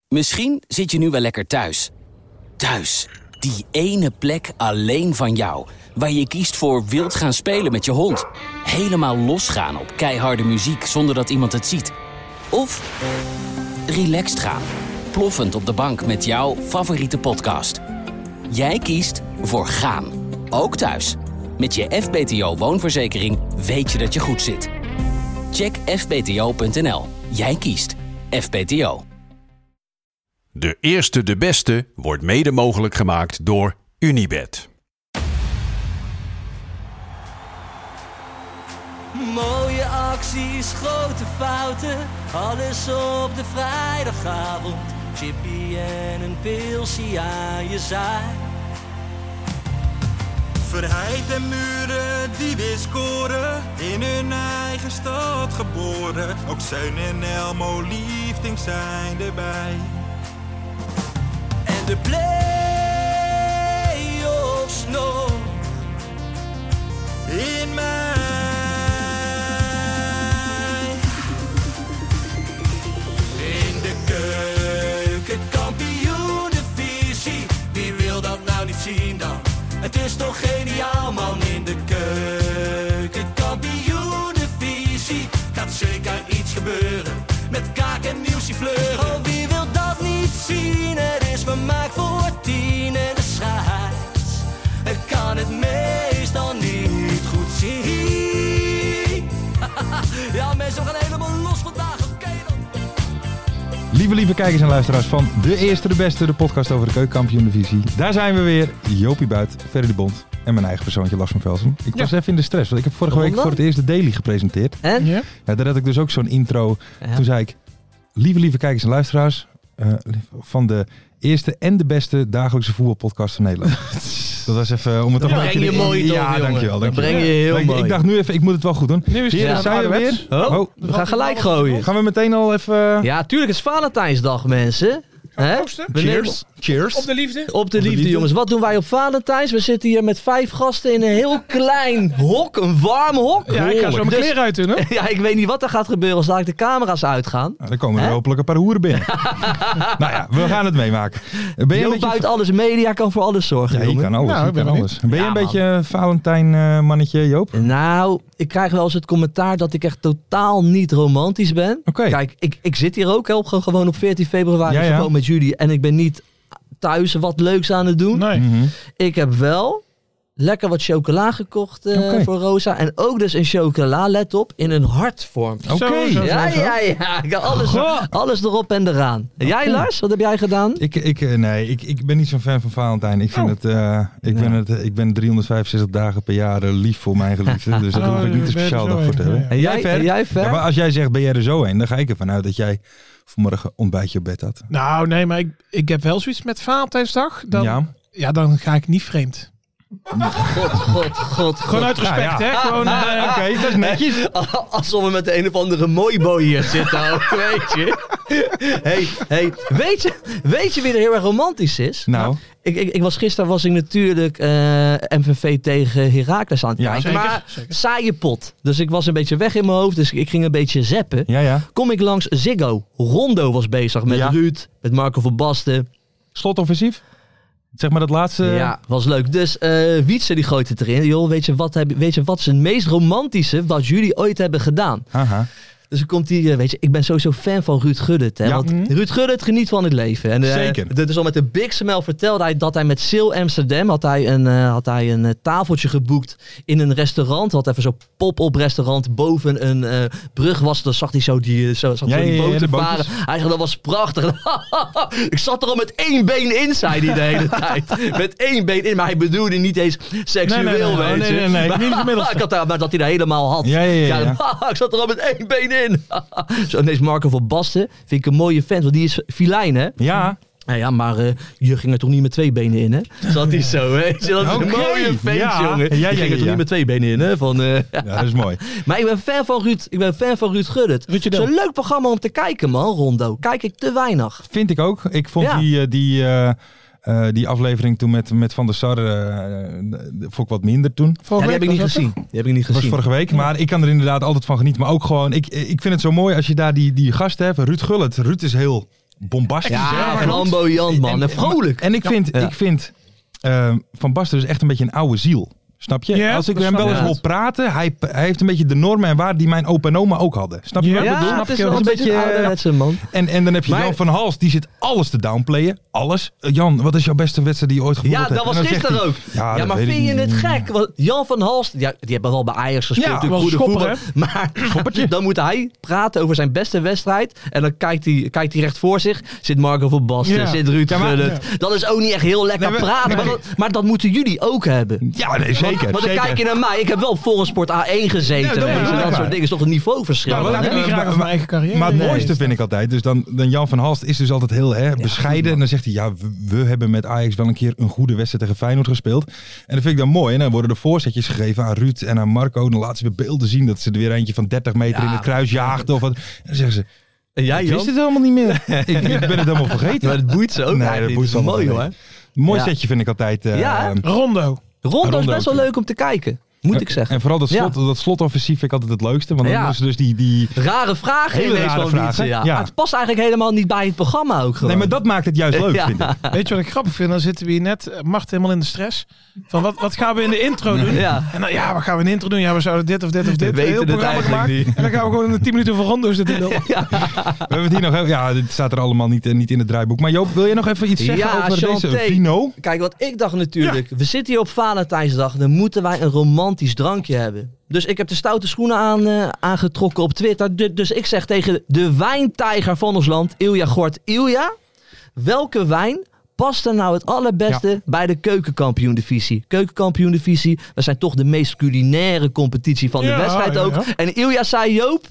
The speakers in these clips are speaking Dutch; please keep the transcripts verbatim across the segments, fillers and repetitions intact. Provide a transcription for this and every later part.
Misschien zit je nu wel lekker thuis. Thuis, die ene plek alleen van jou, waar je kiest voor wild gaan spelen met je hond. Helemaal losgaan op keiharde muziek zonder dat iemand het ziet. Of relaxed gaan, ploffend op de bank met jouw favoriete podcast. Jij kiest voor gaan, ook thuis. Met je F B T O woonverzekering weet je dat je goed zit. Check f b t o punt n l. Jij kiest F B T O. De eerste, de beste wordt mede mogelijk gemaakt door Unibet. Mooie acties, grote fouten, alles op de vrijdagavond. Chippy en een pilsie aan je zaai. Verheid en Muren die weer scoren, in hun eigen stad geboren. Ook Zeun en Elmo liefding zijn erbij. En de play-offs nog in mij. In de keuken, kampioenenvisie. Wie wil dat nou niet zien dan? Het is toch geniaal man, in de keuken, kampioenenvisie. Gaat zeker iets gebeuren, met kaak en nieuwsie fleuren. Oh, wie wil dat niet zien? Het is vermaakt voor tien en de scheids. Ik kan het meestal niet goed zien. Ja mensen, we gaan helemaal los vandaag, oké okay, dan. Lieve, lieve kijkers en luisteraars van De Eerste, de Beste, de podcast over de keukenkampioen-divisie. Daar zijn we weer. Jopie Buit, Ferry de Bond en mijn eigen persoontje Lars van Velsen. Ik ja. was even in de stress, want ik heb vorige week voor het eerst de Daily gepresenteerd. En? Ja. Ja, daar had ik dus ook zo'n intro. Ja. Toen zei ik, lieve, lieve kijkers en luisteraars uh, van de eerste en de beste dagelijkse voetbalpodcast van Nederland. Dat was even om het dat een breng beetje... je mooi toch, ja, dankjewel. Dat breng je heel ik, mooi. Ik dacht nu even, ik moet het wel goed doen. Nu is het Hier ja, zijn we weer. Oh, oh, we gaan gelijk gooien. Gaan we meteen al even... Ja, tuurlijk, het is Valentijnsdag, mensen. Hè? Cheers. Cheers. Op de liefde. Op de, op de liefde, liefde, jongens. Wat doen wij op Valentijns? We zitten hier met vijf gasten in een heel klein hok. Een warm hok. Ja, ik ga zo mijn dus, kleren uit doen, hè? Ja, ik weet niet wat er gaat gebeuren als daar de camera's uitgaan. Nou, dan komen er Hè? hopelijk een paar hoeren binnen. Nou ja, we gaan het meemaken. Ben je Joop een beetje... uit alles media kan voor alles zorgen, Ja, je jongen. kan alles. Nou, je ik ben kan benieuwd. alles. Ben je Ja, een man. beetje Valentijn uh, mannetje, Joop? Nou, ik krijg wel eens het commentaar dat ik echt totaal niet romantisch ben. Oké. Kijk, ik, ik zit hier ook hè, op, gewoon op veertien februari Ja, ja. gewoon met jullie. En ik ben niet thuis wat leuks aan het doen. Nee. Mm-hmm. Ik heb wel lekker wat chocola gekocht uh, Oké. voor Rosa. En ook dus een chocola, let op, in een hartvorm. Oké. Zo, zo, Ja, zo, zo. ja, ja. Ik heb alles, Goh. alles erop en eraan. En jij, Lars? Wat heb jij gedaan? Ik, ik, uh, nee, ik, ik ben niet zo'n fan van Valentijn. Ik, vind Oh. het, uh, ik, ben het, uh, ik ben driehonderdvijfenzestig dagen per jaar uh, lief voor mijn geliefde. Dus daar Oh, hoef ik niet een ben je er speciaal zo dag voor te heen, hebben. ja. En jij, Ver? en jij Ver? Ja, maar als jij zegt, ben jij er zo heen? Dan ga ik ervan uit dat jij vanmorgen ontbijtje op bed had. Nou, nee, maar ik, ik heb wel zoiets met Valentijnsdag. Dan, ja. Ja. dan ga ik niet vreemd. God, god, god. Gewoon uit respect, Ja, ja. hè? Gewoon, uh, Oké, okay, dat is netjes. Alsof we met de een of andere mooiboy hier zitten ook, weet je. Hey, hey, weet je, weet je wie er heel erg romantisch is? Nou, Ik, ik, ik was gisteren was ik natuurlijk uh, M V V tegen Heracles aan het Ja, kijken. zeker, Maar zeker. saaie pot. Dus ik was een beetje weg in mijn hoofd. Dus ik ging een beetje zappen. ja, ja. Kom ik langs Ziggo. Rondo was bezig met Ja. Ruud. Met Marco van Basten. Slotoffensief? Zeg maar dat laatste. Ja, was leuk. Dus uh, Wietse die gooit het erin. Joh, weet je, wat heb, weet je wat is het meest romantische wat jullie ooit hebben gedaan? Aha. Dus dan komt hij, weet je, ik ben sowieso fan van Ruud Gullit. Hè? Ja. Want Mhm. Ruud Gullit geniet van het leven. En, uh, Zeker. Dus al met de big smile vertelde hij dat hij met Sil Amsterdam had hij een, uh, had hij een uh, tafeltje geboekt in een restaurant. Had even zo'n pop-up restaurant boven een uh, brug was. Dan zag hij zo die, uh, zo, zag Ja, zo die ja, ja, boten de varen. bootjes. Hij zei, dat was prachtig. Ik zat er al met één been in, zei hij de hele tijd. Met één been in, maar hij bedoelde niet eens seksueel, Nee, nee, nee, weet nee, je. nee, nee, Maar, niet gemiddeld. ik had daar, maar dat hij er helemaal had. Ja, ja, ja, ja. ik zat er al met één been in. Zo, ineens Marco van Basten. Vind ik een mooie vent, want die is filijn, hè? Ja. Nou ja, maar uh, je ging er toch niet met twee benen in, hè? Zat hij zo, hè? Dat is een Oké. mooie vent, Ja. jongen. Ja, Je ja, ging er ja, toch ja. niet met twee benen in, hè? Van, uh, Ja, dat is mooi. maar ik ben fan van Ruud, ik ben fan van Ruud Gullit. Ruudje Del. Zo'n leuk programma om te kijken, man, Rondo. Kijk ik te weinig. Vind ik ook. Ik vond Ja. die, uh, die, uh, uh, die aflevering toen met, met Van der Sar uh, vond ik wat minder toen. Ja, die heb ik niet gezien. Die heb ik niet Dat was gezien. vorige week, maar ik kan er inderdaad altijd van genieten. Maar ook gewoon, ik, ik vind het zo mooi als je daar die, die gast hebt, Ruud Gullit. Ruud is heel bombastisch. Ja, hè, maar- flamboyant, man. En vrolijk. En ik vind, Ja. ik vind uh, Van Basten dus echt een beetje een oude ziel. Snap je? Ja, Als ik dat hem wel snap eens ik. hoor praten, hij, hij heeft een beetje de normen en waarden die mijn opa en oma ook hadden. Snap je Ja, wat ik Ja, bedoel? het is je wel wel. een Dat is beetje een een beetje, ouderwetse man. En, en dan heb je Maar- Jan van Hals, die zit alles te downplayen. Alles. Uh, Jan, wat is jouw beste wedstrijd die je ooit gevoetbald Ja, hebt? dat was En dan zegt gisteren hij, ook. Ja, Ja, dat maar weet vind ik je niet. het gek? Want Jan van Halst, ja, die hebben wel bij Ajax gespeeld. Ja, natuurlijk was goede schopper, voetbal. Maar dan moet hij praten over zijn beste wedstrijd. En dan kijkt hij, kijkt hij recht voor zich. Zit Marco van Basten, Ja. zit Ruud Ja, maar- Gullit. Dat is ook niet echt heel lekker Nee, maar- praten. Maar, nee. dat, maar dat moeten jullie ook hebben. Ja, nee, zeker. Want, want dan zeker. kijk je naar mij. Ik heb wel op Volgensport A één gezeten. Ja, dat weet je. is dat waar. soort dingen is toch een niveauverschil. Maar dan, wat Ik hè? heb niet graag over mijn eigen carrière. Maar het Nee. mooiste vind ik altijd, dus dan, dan Jan van Halst is dus altijd heel hè, bescheiden. En dan zegt hij, ja, we, we hebben met Ajax wel een keer een goede wedstrijd tegen Feyenoord gespeeld. En dat vind ik dan mooi. En dan worden er voorzetjes gegeven aan Ruud en aan Marco. Dan laten ze weer beelden zien dat ze er weer eentje van dertig meter Ja. in het kruis jaagden. Of wat. En dan zeggen ze, En jij, ik Jan? wist het helemaal niet meer. ik, ik ben het helemaal vergeten. Maar het boeit ze ook Nee, eigenlijk dat boeit niet. ze Dat is allemaal mooi niet. hoor. Mooi Ja. setje vind ik altijd. eh, Ja. Rondo. Rondo is Rondo best wel ook, leuk om te kijken. Moet ik zeggen. En vooral dat, slot, Ja. dat slotoffensief vind ik altijd het leukste. Want dan Ja. doen ze dus die... die Rare vragen Hele ineens rare van vragen, Wietse, ja. ja. Maar het past eigenlijk helemaal niet bij het programma ook gewoon. nee, maar dat maakt het juist leuk, Ja. vind ik. Weet je wat ik grappig vind? Dan zitten we hier net, eh, Mart helemaal in de stress. Van wat, wat gaan we in de intro doen? Ja. En dan, ja, wat gaan we in de intro doen? Ja, we zouden dit of dit of dit. We weten heel het programma eigenlijk gemaakt. niet. En dan gaan we gewoon in de tien minuten voor Rondo zitten. lullen. We hebben het hier nog... heel- Ja, dit staat er allemaal niet, eh, niet in het draaiboek. Maar Joop, wil je nog even iets zeggen Ja, over Chanté. deze Vino? Kijk, wat ik dacht natuurlijk, we zitten hier op Valentijnsdag, dan moeten wij een romantisch drankje hebben. Dus ik heb de stoute schoenen aan, eh, aangetrokken op Twitter. Du- dus ik zeg tegen de wijntijger van ons land, Ilja Gort. Ilja, welke wijn past er nou het allerbeste bij de keukenkampioen-divisie? Keukenkampioen-divisie, dat zijn toch de meest culinaire competitie van de Ja, wedstrijd ja, ook. ja. En Ilja zei, Joop,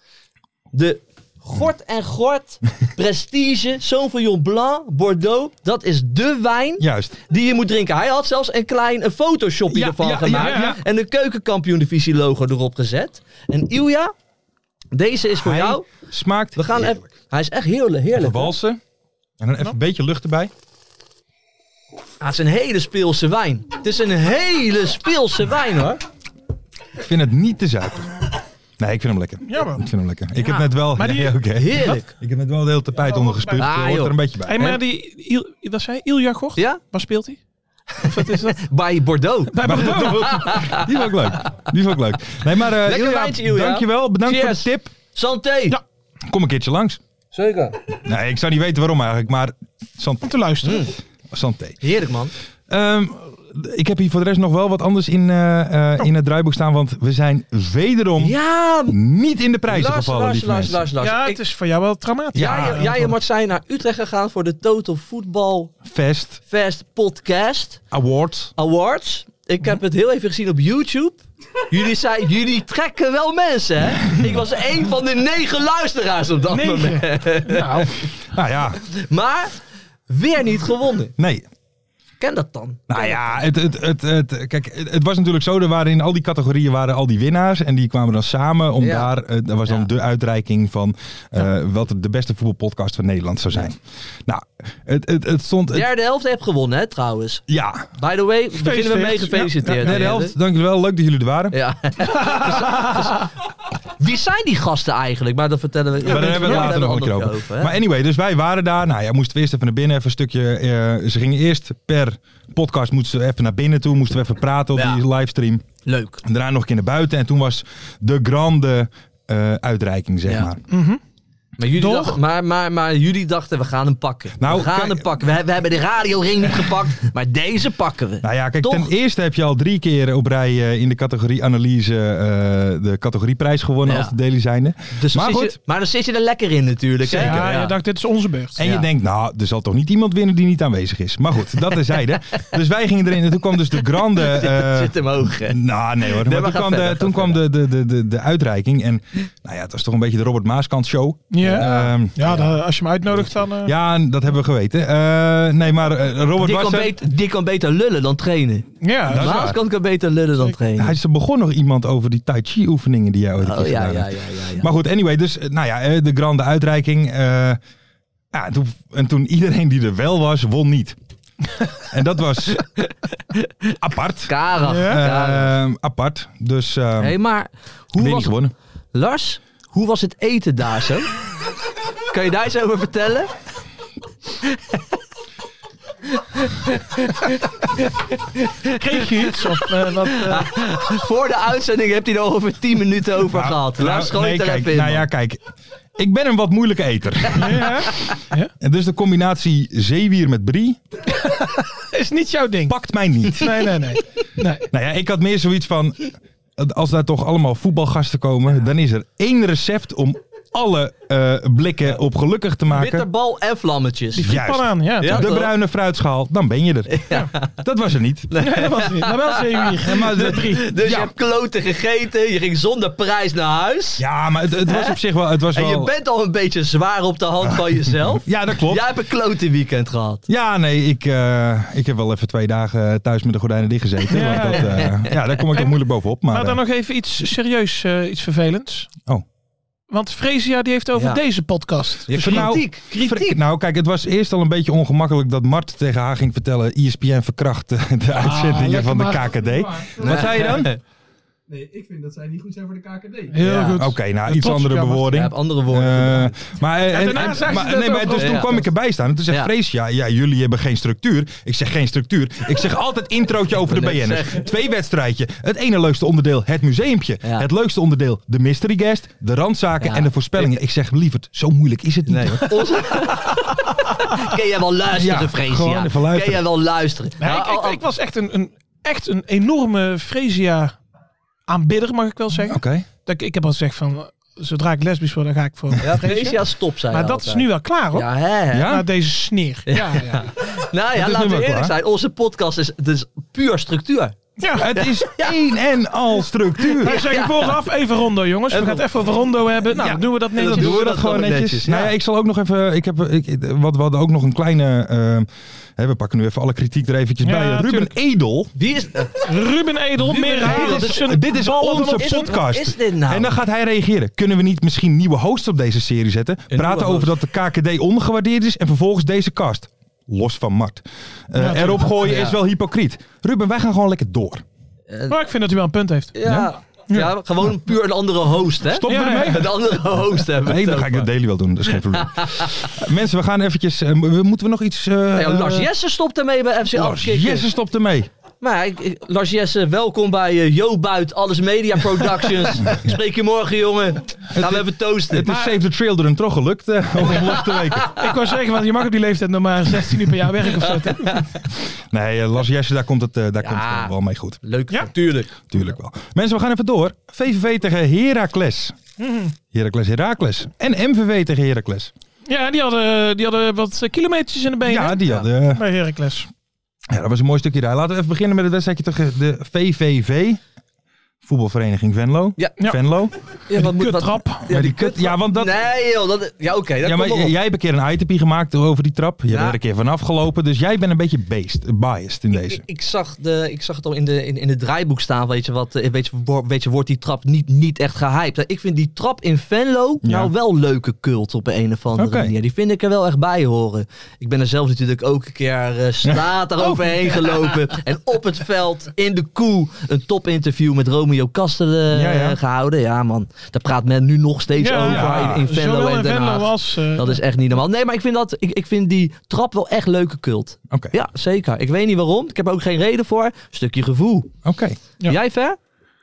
de Gort en Gort, Prestige, Sauvignon Blanc, Bordeaux, dat is de wijn Juist. die je moet drinken. Hij had zelfs een klein een Photoshopje Ja, ervan ja, gemaakt. ja, ja. En de keukenkampioen-divisie logo erop gezet. En Ilja, deze is voor Hij jou. smaakt We gaan heerlijk. even, hij is echt heerlijk. heerlijk Even hoor. walsen. En dan even een beetje lucht erbij. Ah, het is een hele speelse wijn. Het is een hele speelse wijn hoor. Ik vind het niet te zuipen. Nee, ik vind hem lekker. Ja, man. Ik vind hem lekker. Ik heb net wel... Maar die- Nee, oké. Heerlijk. Ik heb net wel de hele tapijt onder gespuugd. Ah, Dat hoort joh. er een beetje bij. Hey, maar die, Il, wat zei je? Ilja Gort? Ja? Waar speelt hij? Of wat is dat? Bij Bordeaux. Maar- Die vond ik leuk. Die vond ik leuk. Nee, maar uh, Lekker Ilja, wijntje, Ilja. dankjewel. Bedankt Cheers. voor de tip. Santé. Ja. Kom een keertje langs. Zeker. Nee, ik zou niet weten waarom eigenlijk, maar santé. Om te luisteren. santé. Heerlijk man. Ehm, ik heb hier voor de rest nog wel wat anders in, eh, eh, in het draaiboek staan, want we zijn wederom Ja, niet in de prijzen Lars, gevallen, Lars, lieve Lars, mensen. Lars, Lars. Ja, Ik- het is voor jou wel traumatisch. Ja, jij, jij en Mart zijn naar Utrecht gegaan voor de Total Football Fest, Fest Podcast awards. Awards. Ik heb het heel even gezien op YouTube. Jullie, zei, jullie trekken wel mensen, hè? Ik was een van de negen luisteraars op dat Negen. moment. Nou, Nou ja, Maar weer niet gewonnen. nee. Ken dat dan? Nou ja, het, het, het, het, kijk, het, het was natuurlijk zo, er waren in al die categorieën waren al die winnaars. En die kwamen dan samen om Ja. daar, eh, dat was dan Ja. de uitreiking van eh, wat de beste voetbalpodcast van Nederland zou zijn. Nou, het, het, het stond... De Het, derde helft heeft gewonnen, hè, trouwens. ja, By the way, beginnen we mee gefeliciteerd. de derde helft, dankjewel, leuk dat jullie er waren. Ja. Wie zijn die gasten eigenlijk? Maar dat vertellen we. Maar daar hebben we het later nog een keer over. hè? Maar anyway, dus wij waren daar. Nou ja, moesten we eerst even naar binnen, even een stukje. eh, ze gingen eerst per podcast, moesten ze even naar binnen toe. Moesten we even praten op Ja. die livestream. Leuk. En daarna nog een keer naar buiten. En toen was de grande eh, uitreiking, zeg Ja. maar. Maar jullie, Toch? dachten, maar, maar, maar jullie dachten, we gaan hem pakken. Nou, we gaan kijk- hem pakken. We, we hebben de radioring niet gepakt, maar deze pakken we. Nou ja, kijk, Toch? ten eerste heb je al drie keer op rij eh, in de categorie analyse eh, de categorieprijs gewonnen Ja. als de Daily zijnde. Dus dan maar zit goed. Je, maar dan zit je er lekker in natuurlijk. Hè? ja, je dacht, dit is onze beurt. En Ja. je denkt, nou, er zal toch niet iemand winnen die niet aanwezig is. Maar goed, dat terzijde. Dus wij gingen erin en toen kwam dus de grande... eh, zit hem hoog, hè? Nou, nee hoor. Nee, maar maar toen ga kwam, verder, de, ga toen kwam de, de, de, de, de uitreiking. En nou ja, het was toch een beetje de Robert Maaskant show. Ja, Ehm, ja dan, als je hem uitnodigt, dan... eh, ja, dat hebben we geweten. Eh, nee, maar eh, Robert Die was kan, er. beter, die kan beter lullen dan trainen. ja, Dat is waar. Maaskant kan beter lullen dan trainen. Hij is er begon nog iemand over die Tai Chi oefeningen die jij ooit een Oh keer ja, gedaan ja, hebt. ja, ja, ja. Maar goed, anyway, dus eh, nou ja, eh, de grande uitreiking. eh, ja, en, toen, en toen iedereen die er wel was, won niet. En dat was apart. Karag. Ja. Karag. Eh, apart. Dus eh Hey, maar hoe weer was niet gewonnen. Lars, hoe was het eten daar zo? Kan je daar eens over vertellen? Kreeg je iets? Of, uh, wat, uh... Voor de uitzending heb hij er over tien minuten over Nou, gehad. nou, Daar schoot nee, er kijk, even in. nou man. ja, kijk. Ik ben een wat moeilijke eter. ja? Ja? En dus de combinatie zeewier met brie Is niet jouw ding. pakt mij niet. Nee, nee, nee. nee. Nou ja, ik had meer zoiets van, als daar toch allemaal voetbalgasten komen, dan is er één recept om alle uh, blikken op gelukkig te maken. Bitterbal en vlammetjes. Die Juist. frietpan aan, ja. Ja. De toch? bruine fruitschaal, dan ben je er. Ja. Dat was er niet. Nee, dat was het niet. Maar wel zeewier. Ja, maar de- drie. Dus Ja. je hebt kloten gegeten, je ging zonder prijs naar huis. Ja, maar het, het was op zich wel... Het was En je wel bent al een beetje zwaar op de hand van jezelf. ja, dat klopt. Jij hebt een klote weekend gehad. Ja, nee, ik, uh, ik heb wel even twee dagen thuis met de gordijnen dicht gezeten. Ja, want dat, uh, ja, daar kom ik toch moeilijk bovenop. Maar, Maar dan uh, nog even iets serieus, uh, iets vervelends. Oh. Want Fresia die heeft over Ja. deze podcast. Je Van nou- kritiek, kritiek. Nou, kijk, het was eerst al een beetje ongemakkelijk dat Mart tegen haar ging vertellen: E S P N verkracht de, de uitzendingen lekker van de maar. K K D. Wat zei je dan? Nee, ik vind dat zij niet goed zijn voor de K K D. Heel Ja. goed. Oké, nou, Dat iets klopt, andere ja, maar- Je bewoording. hebt andere woorden Eh, gebruikt. maar en, en, daarna en- zei ze maar, dat nee, maar over dus de toen podcast. kwam ik erbij staan en toen zegt Ja. Frees, ja, ja, jullie hebben geen structuur. Ik zeg geen structuur. Ik zeg altijd introotje over de wil net B N'ers. zeggen. Twee wedstrijdje. Het ene leukste onderdeel, het museumpje. Ja. Het leukste onderdeel, de mystery guest, de randzaken Ja. en de voorspellingen. Ik zeg, lieverd, zo moeilijk is het niet. Nee. hoor. Onze... Ken jij wel luisteren, Ja, Fresia? gewoon even luisteren. Ken jij wel luisteren? Nee, Nou, ik, ik, al- al- ik was echt een, een, echt een enorme Fresia aanbidder, mag ik wel zeggen. Oké. Dat ik, ik heb al gezegd van, zodra ik lesbisch word, dan ga ik voor Ja, Fresia. Fresia stop zijn. Maar dat is nu wel klaar, hoor. Ja, hè? Ja? Na deze sneer. Ja, ja. Nou ja, Dat is nu laten wel we eerlijk klaar. zijn. Onze podcast is, het is puur structuur. ja. Het is één en al structuur. Wij zeggen vooraf even rondo, jongens. We Even- gaan het even over rondo hebben. Nou, Ja. dan doen we dat En dan netjes. Doen we dat gewoon netjes? netjes, Nou ja, ja. ik zal ook nog even. Ik heb, ik, wat, we hadden ook nog een kleine. eh, hè, we pakken nu even alle kritiek er eventjes Ja, bij. Ruben tuurlijk. Edel. Wie is... eh, Ruben Edel, meer Edel, halen. dit is- zijn Dit is ballen onze op zijn- podcast. Wat is dit nou? En dan gaat hij reageren. Kunnen we niet misschien nieuwe hosts op deze serie zetten? Praten nieuwe over dat de K K D ongewaardeerd is en vervolgens deze cast. Los van Mart. Eh, Ja, erop gooien Ja. is wel hypocriet. Ruben, wij gaan gewoon lekker door. Maar ik vind dat hij wel een punt heeft. Ja, ja, gewoon puur een andere host, hè? Stop Ja, ermee. ja. Een andere host hebben. Nee, dan ga ik de daily wel doen. Dat is geen probleem. Mensen, we gaan eventjes... eh, moeten we nog iets... eh, Nou ja, Lars eh, Jessen stopt ermee bij F C Lars Afkikken. Jessen stopt ermee. Maar ja, ik- ik- Lars Jessen, welkom bij uh, Jo Buit, Alles Media Productions. Ik spreek je morgen, jongen. Gaan we even toasten. Het is Save the Children toch gelukt eh, om hem los te weken. Ik wou zeggen, want je mag op die leeftijd nog maar zestien uur per jaar werken of zo. toch? Nee, eh, Lars Jessen, daar komt het, eh, daar Ja. komt het wel mee goed. Leuk, Ja. tuurlijk. Tuurlijk wel. Mensen, we gaan even door. V V V tegen Heracles. Heracles, Heracles. En M V V tegen Heracles. Ja, die hadden, die hadden wat kilometers in de benen. Ja, die hadden... eh, Bij Heracles. ja, dat was een mooi stukje rij. Laten we even beginnen met het wedstrijdje tegen de V V V. Voetbalvereniging Venlo. Ja. Ja. Venlo. Ja, wat moet wat? Kuttrap. Ja, die kut. Ja, want dat... Nee, joh. Dat, ja, oké. dat Ja, maar komt wel op. jij hebt een keer een itempie gemaakt over die trap. Je Ja. bent er een keer vanaf gelopen. Dus jij bent een beetje based, biased in Ik, deze. ik, ik zag de, ik zag het al in, de, in, in het draaiboek staan. Weet je, wat, eh, weet, je, wo- weet je, wordt die trap niet, niet echt gehyped. Ik vind die trap in Venlo Ja. nou wel leuke cult op een of andere Oké. manier. Die vind ik er wel echt bij horen. Ik ben er zelf natuurlijk ook een keer uh, straat eroverheen Oh. gelopen. En op het veld, in de koe, een topinterview met Romeo Kastelen uh, Ja, ja. gehouden. Ja man, daar praat men nu nog steeds Ja, over ja. in, in Venlo Zowel en in Den Venlo Haag. als... eh, Dat is echt niet normaal. Nee, maar ik vind, dat, ik, ik vind die trap wel echt leuke cult. Oké, Ja, zeker. Ik weet niet waarom. Ik heb er ook geen reden voor. Een stukje gevoel. oké. Ja. Jij ver?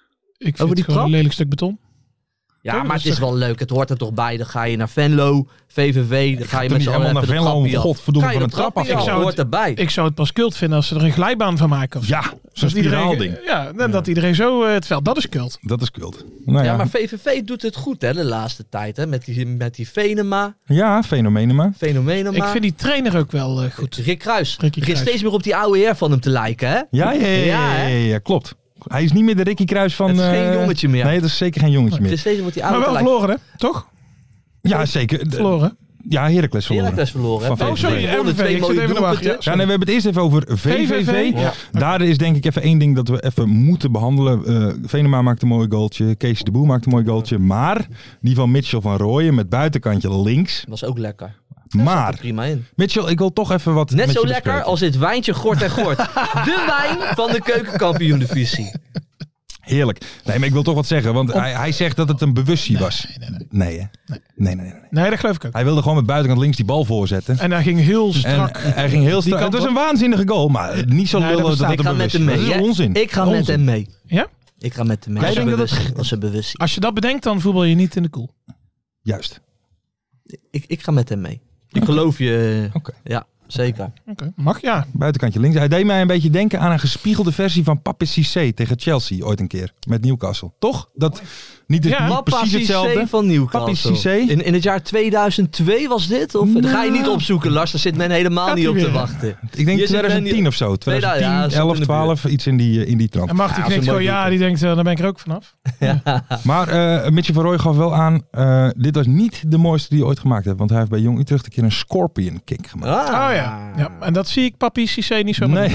ik vind over die het gewoon trap? een lelijk stuk beton. Ja, Ja, maar dat het is is wel leuk. Het hoort er toch bij. Dan ga je naar Venlo, V V V. Dan ga je toch met niet z'n allen helemaal naar even de Venlo om trappie af. godverdomme Ga je van de een trap trappie af? af. Ik zou hoort het- erbij. Ik zou het pas kult vinden als ze er een glijbaan van maken. Of zo. Ja, zo'n Dat iedereen- spiraalding. Ja, en dat iedereen zo eh, het veld. Dat is kult. Dat is kult. Nou ja, Ja, maar V V V doet het goed hè, de laatste tijd. Hè? Met, die, met die Venema, ja, fenomenen maar. Fenomenema. Ik vind die trainer ook wel eh, goed. Rick Kruis. Ricky Begint Kruis. steeds meer op die oude heer van hem te lijken hè? Ja, ja, ja, ja, Ja, ja, hè? ja, klopt. Hij is niet meer de Ricky Kruis van... Het is geen eh, jongetje meer. Nee, het is zeker geen jongetje Het meer. is steeds meer op die Maar oude wel te lijken. verloren, hè? Toch? Ja, zeker. De- Verloren. Ja, Heracles verloren. Heracles verloren. hè? Van V V V V V V. gewonnen, M V V, twee ik zit mooie even in de wacht, doelpunten. ja. Ja, nee, we hebben het eerst even over V V V. V V V, ja. Daar is denk ik even één ding dat we even moeten behandelen. Eh Venema maakt een mooi goaltje. Kees de Boer maakt een mooi goaltje. Maar die van Mitchell van Rooyen met buitenkantje links. Was ook lekker. Zat Maar, er prima in. Mitchell, ik wil toch even wat Net met zo je lekker bespreken. als dit wijntje Gort en Gort. De wijn van de keukenkampioen-divisie. Heerlijk. Nee, maar ik wil toch wat zeggen. Want Om... hij, hij zegt dat het een bewustzijn nee, was. Nee, nee, nee. Nee, hè? Nee. Nee, nee, nee, nee. Nee, dat geloof ik ook. Hij wilde gewoon met buitenkant links die bal voorzetten. En hij ging heel strak. En hij ging heel strak. Het was een waanzinnige goal, maar niet zo Nee, lullen dat dat bestaat. het Ik een ga met hem bewust mee. is. Dat is Jij- onzin. Ik ga Onzin. met hem mee. Ja? Ik ga met hem mee. Jij Als een denkt dat bewust- als een bewust. Als je dat bedenkt, dan voetbal je niet in de koel. Juist. Ik, ik ga met hem mee. Ik geloof je. Oké. Okay. Ja, zeker. Oké, okay. Mag ja. Buitenkantje links. Hij deed mij een beetje denken aan een gespiegelde versie van Papi Cissé tegen Chelsea ooit een keer. Met Newcastle. Toch? Dat niet, het, Ja. niet Papa precies hetzelfde. Cissé van Newcastle. Papi Cissé. In, in het jaar tweeduizend twee was dit? Of Nou. dat ga je niet opzoeken, Lars. Daar zit men helemaal Gaat niet hij op te weer. wachten. Ik denk Hier zit twintig tien men- of zo. twintig tien, Nee, nou ja, elf, in de twaalf. Iets in die, in die trant. En Martin Ja, knikt dat is een gewoon mooi ja. Die denkt, uh, daar ben ik er ook vanaf. Maar uh, Mitchell van Rooij gaf wel aan. Uh, dit was niet de mooiste die hij ooit gemaakt heeft. Want hij heeft bij Jong Utrecht een keer een scorpion kick gemaakt. Ah. Oh ja. ja. En dat zie ik Papi Cissé niet zo Nee,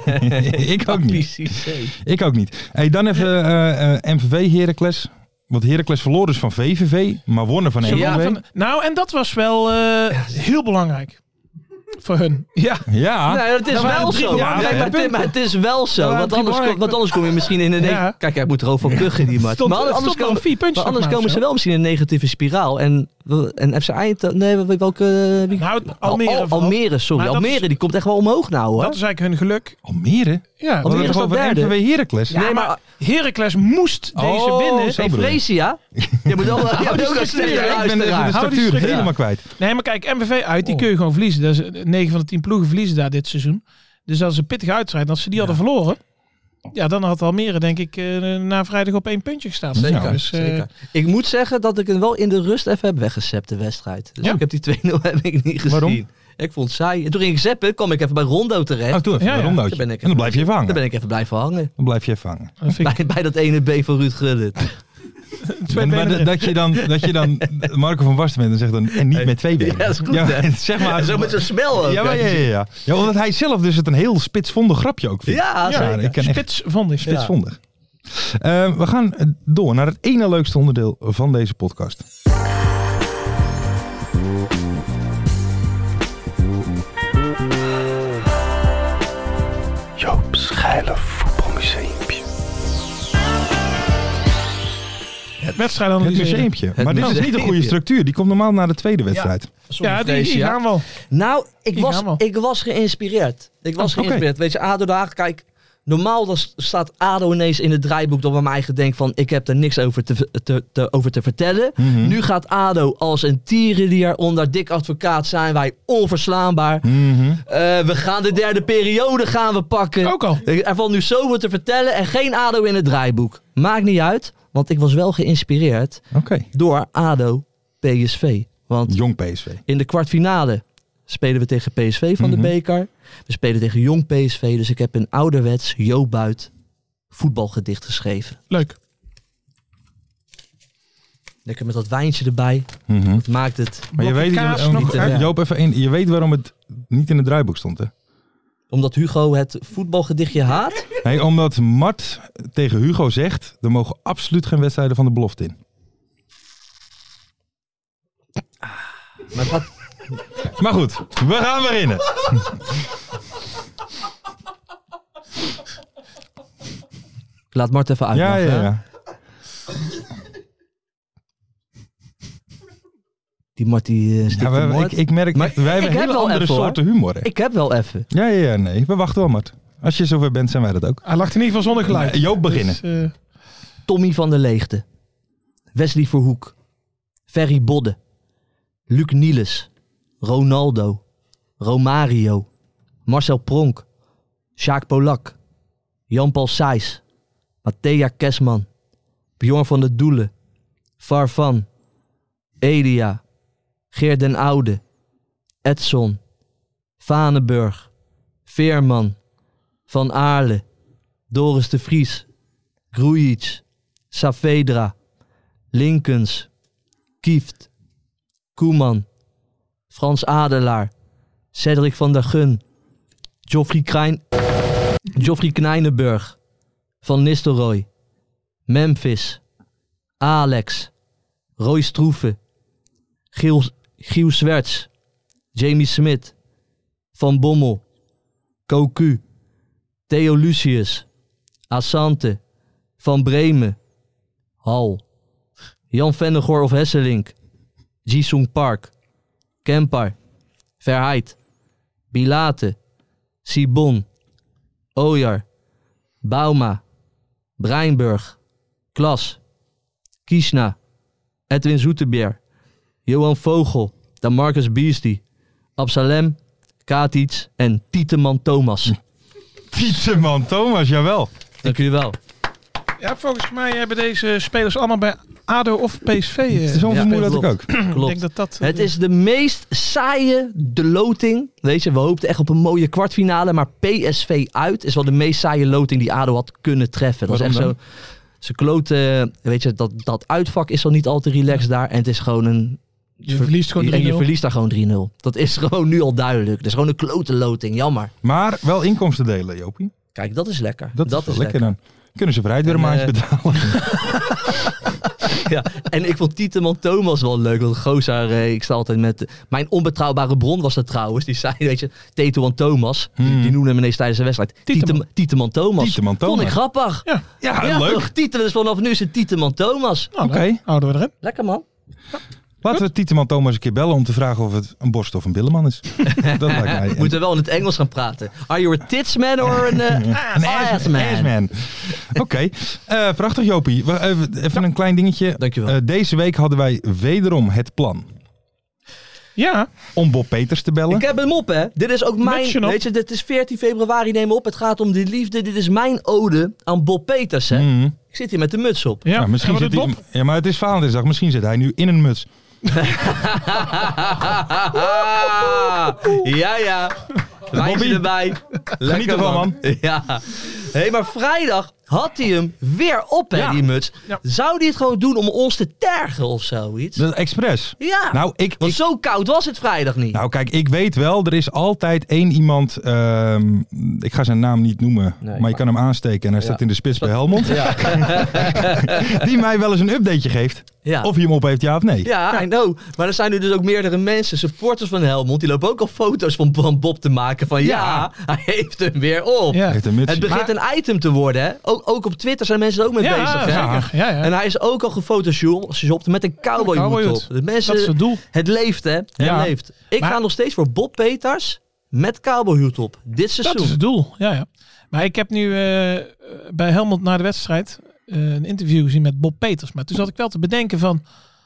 ik ook Papi niet. Cissé. Ik ook niet. Hey, dan even uh, uh, M V V Heracles. Want Heracles verloor dus van V V V, maar wonnen van M V V. Ja, van, nou, en dat was wel uh, heel belangrijk. Voor hun. Ja. Ja. Nee, het is Dat waren wel drie zo. belangrijke Kijk, maar, het, maar het is wel zo. waren Want drie anders, kom, belangrijke- want anders kom je misschien in een... Ja. neg- Kijk, hij moet er ook van kuchen, die match. Stond, Maar anders, stond wel komen, vier puntjes maar anders nog maar komen ze of zo. wel misschien in een negatieve spiraal. En, en F C Eindhoven... Nee, welke... Wie, Nou, Almere Al, Al, vooral. Almere, sorry. Maar dat Almere, is- die komt echt wel omhoog nou, hoor. Dat is eigenlijk hun geluk. Almere? Ja, We hadden is het toch dat over derde? M V V Heracles? ja Nee, maar, maar- Heracles moest deze Oh, winnen. zo Hey, bedoel je. Freesia. Je moet ook je moet ook een slechte Ik ben even de luisteraar. Hou die structuur structuur. helemaal kwijt. Nee, maar kijk, M V V uit, die Oh. kun je gewoon verliezen. Dat is negen van de tien ploegen verliezen daar dit seizoen. Dus dat is een pittige uitstrijd. Als ze die hadden verloren, ja, dan had Almere denk ik uh, na vrijdag op één puntje gestaan. Zeker, Dus, uh, zeker. Ik moet zeggen dat ik hem wel in de rust even heb weggezept, de wedstrijd. Dus Ja. ik heb die twee nul heb ik niet gezien. Waarom? Ik vond het saai. En toen ging ik zappen, kwam ik even bij Rondo terecht. Oh, toen even Ja, een ja. rondootje. Daar ben ik En dan even- blijf je even hangen. Daar ben ik even blijven hangen. Dan blijf je even hangen. dat vind ik Bij, bij dat ene B van Ruud Gullit. twee En, maar benen dat, erin. dat je dan, dat je dan Marco van Basten bent en zegt dan, en niet met twee benen. Ja, dat is goed, Ja, hè? zeg maar. Zo met zijn smel ook. Ja, maar ja, hè. ja, ja. Ja, omdat hij zelf dus het een heel spitsvondig grapje ook vindt. Ja, Ja, zeker. ik ken echt Spitsvondig. spitsvondig. Uh, we gaan door naar het ene leukste onderdeel van deze podcast. Joop's geile voetbalmuseumpje. Het wedstrijd Het analyseren. museumpje. Het Maar dit is niet een goede museumpje. structuur. Die komt normaal na de tweede wedstrijd. Ja, die, die Freesia. gaan wel. Nou, ik Die was, gaan wel. ik was geïnspireerd. Ik was Oh, oké. geïnspireerd. Weet je, ADO Den Haag, kijk, normaal dan staat ADO ineens in het draaiboek dat we mij eigen denk van, ik heb er niks over te, te, te, over te vertellen. Mhm. Nu gaat ADO als een tierenlier onder dik advocaat zijn wij onverslaanbaar. Mhm. Eh, we gaan de derde periode gaan we pakken. Ook al. Er valt nu zoveel te vertellen en geen ADO in het draaiboek. Maakt niet uit, want ik was wel geïnspireerd Oké. door ADO P S V. Want Jong P S V. in de kwartfinale spelen we tegen P S V van Mhm. de beker. We spelen tegen Jong P S V. Dus ik heb een ouderwets Joop Buit voetbalgedicht geschreven. Leuk. Lekker met dat wijntje erbij. Mhm. Dat maakt het. Maar je weet, kaas je, nog. eh, Joop, even één. Je weet waarom het niet in het draaiboek stond, hè? Omdat Hugo het voetbalgedichtje haat. Nee, omdat Mart tegen Hugo zegt, er mogen absoluut geen wedstrijden van de belofte in. Maar het had- Maar goed, we gaan beginnen. ik laat Mart even Ja, uitleggen. ja, ja. Die Mart die uh, stikt Ja, de we- moord. ik, ik merk, Maar echt, wij hebben ik heb hele wel andere even, hoor. soorten humor. Hè? Ik heb wel even. Ja, ja, ja, nee. We wachten wel, Mart. Als je zover bent, zijn wij dat ook. Hij lacht in ieder geval zonder geluid. Nee, Joop beginnen. Dus, uh, Tommy van der Leegte. Wesley Verhoek. Ferry Bodde. Luc Nielis. Ronaldo. Romario. Marcel Pronk. Sjaak Polak. Jan-Paul Sijs. Matthea Kesman. Bjorn van der Doelen. Farfan. Elia. Geert den Oude. Edson. Vanenburg. Veerman. Van Aarle. Doris de Vries. Grujic. Saavedra. Linkens. Kieft. Koeman. Frans Adelaar. Cedric van der Gun. Joffrey Krijn... Joffrey Knijnenburg. Van Nistelrooy. Memphis. Alex. Roy Stroeven. Giel, Giel Zwerts. Jamie Smit. Van Bommel. Cocu. Theo Lucius. Asante. Van Bremen. Hal. Jan Vennegoor of Hesselink. Jisung Park. Kempar. Verheid. Bilate. Sibon. Ojar. Bauma. Breinburg. Klas. Kiesna. Edwin Zoetebeer. Johan Vogel. Damarcus Beastie. Absalem. Katic en Tieteman Thomas. Tieteman Thomas, jawel. Dank jullie wel. Ja, volgens mij hebben deze spelers allemaal bij A D O of P S V. Uh, Zo'n Ja, vermoeden had ik ook. Ik Klopt. denk dat dat... uh, Het is de meest saaie de loting. Weet je, we hoopten echt op een mooie kwartfinale. Maar P S V uit is wel de meest saaie loting die A D O had kunnen treffen. Dat is echt Waarom zo... Ze kloten... Weet je, dat, dat uitvak is al niet al te relaxed daar. En het is gewoon een... Je verliest gewoon En drie je nul. verliest daar gewoon drie nul. Dat is gewoon nu al duidelijk. Dat is gewoon een klote loting. Jammer. Maar wel inkomsten delen, Jopie. Kijk, dat is lekker. Dat, is wel lekker dan. Kunnen ze vooruit weer een En, maandje eh, betalen. Ja, en ik vond Tieteman Thomas wel leuk. Want Gozaar, eh, ik sta altijd met... Mijn onbetrouwbare bron was dat trouwens. Die zei, weet je, Tetuan Thomas. Die, Hmm. die noemde hem ineens tijdens de wedstrijd. Tieteman. Tieteman, Tieteman Thomas. Tieteman Thomas. Vond ik grappig. Ja, Ja, Ja, leuk. toch? Tieteman is vanaf nu is het Tieteman Thomas. nou, Oké. dan houden we erin. Lekker man. Laten we Tieteman Thomas een keer bellen om te vragen of het een borst of een billenman is. Dat lijkt mij. We moeten wel in het Engels gaan praten. Are you a tits man or an uh, Een ass ass- man? assman. Oké, Eh, prachtig Jopie. We- Even, even een klein dingetje. Dankjewel. Eh, deze week hadden wij wederom het plan Ja, om Bob Peters te bellen. Ik heb hem op, hè. Dit is ook mijn... Mutsje nog. Weet je, dit is veertien februari, neem op. Het gaat om de liefde. Dit is mijn ode aan Bob Peters, hè. Mhm. Ik zit hier met de muts op. ja. Nou, misschien Gaan we zit dit hij, Bob? ja, maar het is Valentijnsdag. Misschien zit hij nu in een muts. ja, ja. Wijntje Bobby, erbij. Lekker, ervan, man. Ja. Hé, hey, maar vrijdag had hij hem weer op, hè, Ja. die muts. Ja. Zou hij het gewoon doen om ons te tergen of zoiets? Dat is expres. Ja. Nou, ik, Want ik, zo koud was het vrijdag niet. nou, kijk, ik weet wel, er is altijd één iemand, ehm, ik ga zijn naam niet noemen, Nee, maar je kan hem aansteken en hij Ja. staat in de spits bij Helmond. Ja. Die mij wel eens een updateje geeft. Ja. Of hij hem op heeft, ja of nee. Ja, I know. Maar er zijn nu dus ook meerdere mensen, supporters van Helmond, die lopen ook al foto's van, van Bob te maken van ja, Ja. hij heeft hem weer op. Ja. Hij heeft een muts. Het begint Maar- een item te worden, hè. Ook, ook op Twitter zijn mensen er ook mee Ja, bezig, hè. zeker. Ja, ja. En hij is ook al gefotoshopt met een cowboyhoed cowboyhoed. op. De mensen, Dat is het doel. het leeft, hè. Het Ja. leeft. Ik Maar- ga nog steeds voor Bob Peters met cowboyhoed op. Dit seizoen. Dat is het doel, ja, ja. Maar ik heb nu uh, bij Helmond na de wedstrijd uh, een interview gezien met Bob Peters. Maar toen zat ik wel te bedenken van,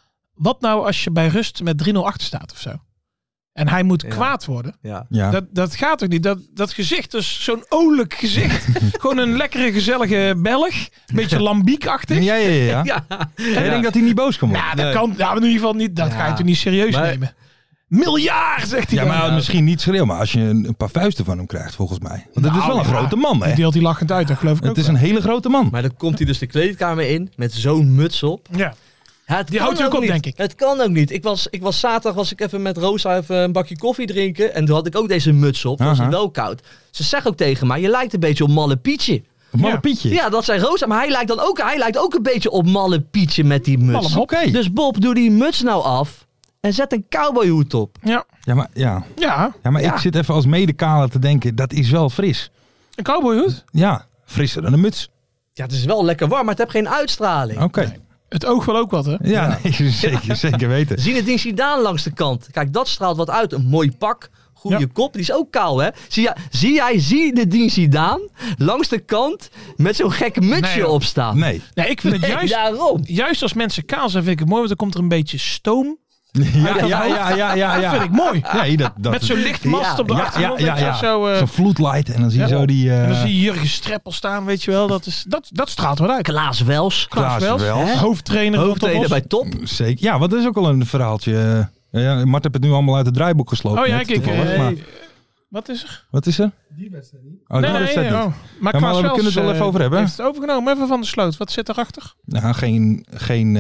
wat nou als je bij rust met drie nul achter staat of zo? En hij moet Ja. kwaad worden. Ja. Ja. Dat, dat gaat toch niet? Dat, dat gezicht is zo'n olijk gezicht. Gewoon een lekkere, gezellige Belg. Een beetje lambiekachtig. Ja, ja, ja. ja. Ja. En ik denk dat hij niet boos kan worden. Ja, dat Nee. kan. Ja, in ieder geval niet. Dat Ja. ga je toch niet serieus Maar- nemen. Miljard, zegt hij Ja, dan. maar misschien niet schreeuwen, maar als je een, een paar vuisten van hem krijgt, volgens mij. Want het is Nou, wel een ja. grote man, hè? Die deelt hij lachend uit, dat geloof ik Het ook is wel. een hele grote man. Maar dan komt hij dus de kleedkamer in met zo'n muts op. Ja. Ja, het Die kan houdt hij ook op, niet. denk ik. Het kan ook niet. Ik was, ik was zaterdag was ik even met Rosa even een bakje koffie drinken. En toen had ik ook deze muts op. Toen was Aha. het wel koud. Ze zegt ook tegen mij, je lijkt een beetje op Malle Pietje. Een malle Ja. Pietje. Ja, dat zei Rosa. Maar hij lijkt dan ook, hij lijkt ook een beetje op Malle Pietje met die muts. Malle Bob. Oké. Dus Bob, doe die muts nou af. En zet een cowboyhoed op. Ja. Ja, maar, ja. Ja, Ja, maar Ja. ik zit even als medekaler te denken, dat is wel fris. een cowboyhoed. Ja, frisser dan een muts. Ja, het is wel lekker warm, maar het heeft geen uitstraling. Oké. Het oog wil ook wat, hè? Ja, nee, zeker, zeker weten. Zinedine Zidane langs de kant. Kijk, dat straalt wat uit. Een mooi pak. Goede Ja. kop. Die is ook kaal, hè? Zie jij, zie jij Zinedine Zidane langs de kant met zo'n gek mutsje Nee, joh. op staan? Nee. Nee, ik vind het Nee, juist, daarom. juist als mensen kaal zijn, vind ik het mooi, want dan komt er een beetje stoom. Ja, ja, ja, ja, ja. Dat ja. vind ik mooi. Nee, dat, dat, Met zo'n lichtmast Ja, op de ja, achtergrond. ja, ja, weet je, ja. Zo, eh, Zo'n vloedlight en dan zie je ja. zo die... eh, En dan zie je Jurgen Streppel staan, weet je wel. Dat, is, dat, dat straalt wat uit. Klaas Wels. Klaas Klaas Wels, Wels. hè? hoofdtrainer van Hoofdtrainer bij Topos. Top. Zeker. Ja, wat is ook al een verhaaltje. eh, Ja, Mart heeft het nu allemaal uit het draaiboek gesloten. Oh ja, net, kijk. toevallig, eh, maar- wat is er? Wat is er? Die wedstrijd niet. Oh, nee, daar is nee, het oh. niet. Maar, Ja, maar Klaas we Wels, kunnen het wel eh, even over hebben. heeft het overgenomen. Even van de sloot. Wat zit erachter? Nou, geen, geen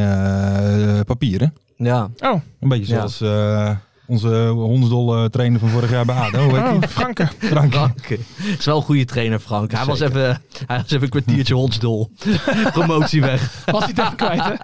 eh, papieren. Ja. Oh, Een beetje Ja. zoals eh, onze hondsdol trainer van vorig jaar bij A D O. Hoe heet oh die? Franke. Frank. Frank. Is wel een goede trainer, Frank. Hij was, Zeker. even, hij was even een kwartiertje hondsdol. Promotie weg. Was hij het even kwijt, hè?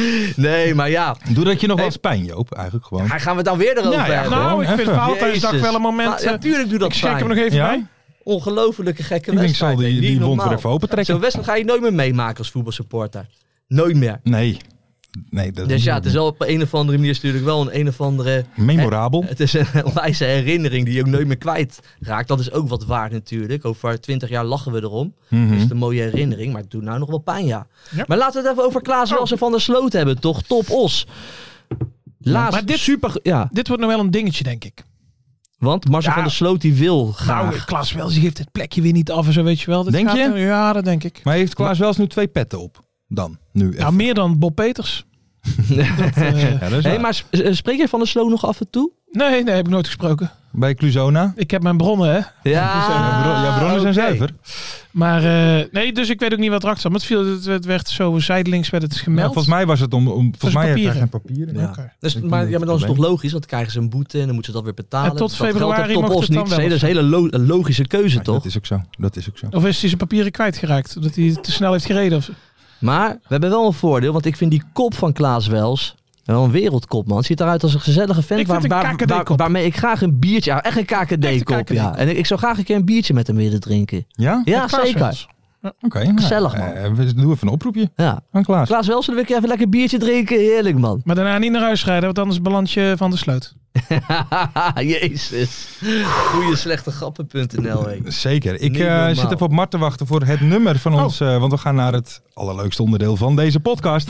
Nee, maar ja. Doe dat je nog wel Hey. eens pijn, Joop. Eigenlijk gewoon. Gaan we het dan weer erover Ja, ja, hebben? gewoon Nou, ik vind even. Valentijnsdag Jezus. wel een moment. Maar, ja, eh, tuurlijk doe dat ik schenk hem pijn. nog even Ja? bij. Ongelofelijke gekke Ik denk, wedstrijd. zal die, Niet die wond normaal. weer even opentrekken. Zo'n wedstrijd ga je nooit meer meemaken als voetbalsupporter. Nooit meer. Nee. nee dat Dus ja, het is wel op een of andere manier natuurlijk wel een een of andere... memorabel. Het is een wijze herinnering die je ook nooit meer kwijt raakt. Dat is ook wat waard natuurlijk. Over twintig jaar lachen we erom. Mhm. Dat is een mooie herinnering, maar het doet nou nog wel pijn, ja. Ja. Maar laten we het even over Klaas Wels en Van der Sloot hebben, toch? Top Os. Laatst, maar dit- super... Ja, Dit wordt nog wel een dingetje, denk ik. want Marcel Ja. van der Sloot die wil graag. Nou, Klaas Wels die geeft het plekje weer niet af en zo, weet je wel. Dit Denk gaat je? er- ja, dat denk ik. Maar heeft Klaas Wels nu twee petten op? Dan, nu even. Nou, meer dan Bob Peters. Dat, eh, Ja, dat is Hey, waar. maar sp- eh, spreek je Van der Sloot nog af en toe? nee, nee, heb ik nooit gesproken. Bij Cluzona? Ik heb mijn bronnen, hè. Ja, Ja, bro- ja, bronnen zijn oké. zuiver. Maar eh, nee, dus ik weet ook niet wat erachter zat. Maar het, viel, het, het werd zo zijdelings werd het Ja, gemeld. volgens mij was het om... om volgens mij heeft hij papieren. geen papieren. Ja. Oké. Dus, Ik maar, denk ja, maar dan is het dat toch het logisch, want dan krijgen ze een boete en dan moeten ze dat weer betalen. En tot Dus dat geldt februari op mocht Top het Os dan niet. wel Dat is of een hele lo- een logische keuze, Ja, toch? dat is ook zo. Dat is ook zo. Of is hij zijn papieren kwijtgeraakt? Omdat hij te snel heeft gereden? Of... Maar we hebben wel een voordeel, want ik vind die kop van Klaas Wels wel een wereldkop, man. Ziet eruit als een gezellige vent Ik vind waar, een waar, K K D-kop. waar- waarmee ik graag een biertje... Ja, echt een K K D-kop, Echt een ja. K K D-kop. En ik, ik zou graag een keer een biertje met hem willen drinken. Ja? Ja, Klaas zeker. Wels. Oké. nou, Gezellig, man. eh, we doen even een oproepje Ja. aan Klaas. Klaas Wels, zullen we een keer even lekker een biertje drinken? Heerlijk, man. Maar daarna niet naar huis rijden, want anders beland je van de sloot. Jezus. Goeie slechte grappen punt n l, hé. Zeker. Ik Niet eh, normaal. zit even op Mart te wachten voor het nummer van Oh. ons. eh, want we gaan naar het allerleukste onderdeel van deze podcast.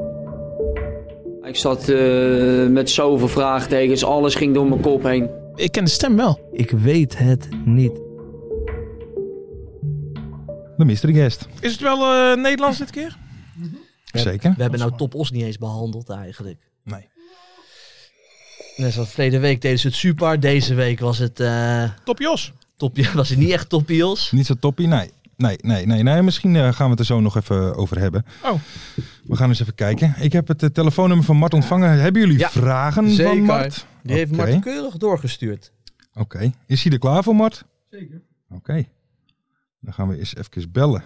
Ik zat eh, met zoveel vraagtekens, alles ging door mijn kop heen. Ik ken de stem wel. Ik weet het niet. De mystery guest. Is het wel eh, Nederlands dit keer? Zeker. We hebben nou Top Os niet eens behandeld eigenlijk. Nee. Net zoals verleden week deden ze het super. Deze week was het, eh Top Jos. topje, was het niet echt toppios. Niet zo toppie? Nee. Nee, nee, nee, nee. Misschien eh, gaan we het er zo nog even over hebben. Oh. We gaan eens even kijken. Ik heb het eh, telefoonnummer van Mart ontvangen. Hebben jullie Ja, vragen zeker. van Mart? Die heeft Oké. Mart keurig doorgestuurd. Oké. Is hij er klaar voor, Mart? Zeker. Oké. Dan gaan we eens even bellen.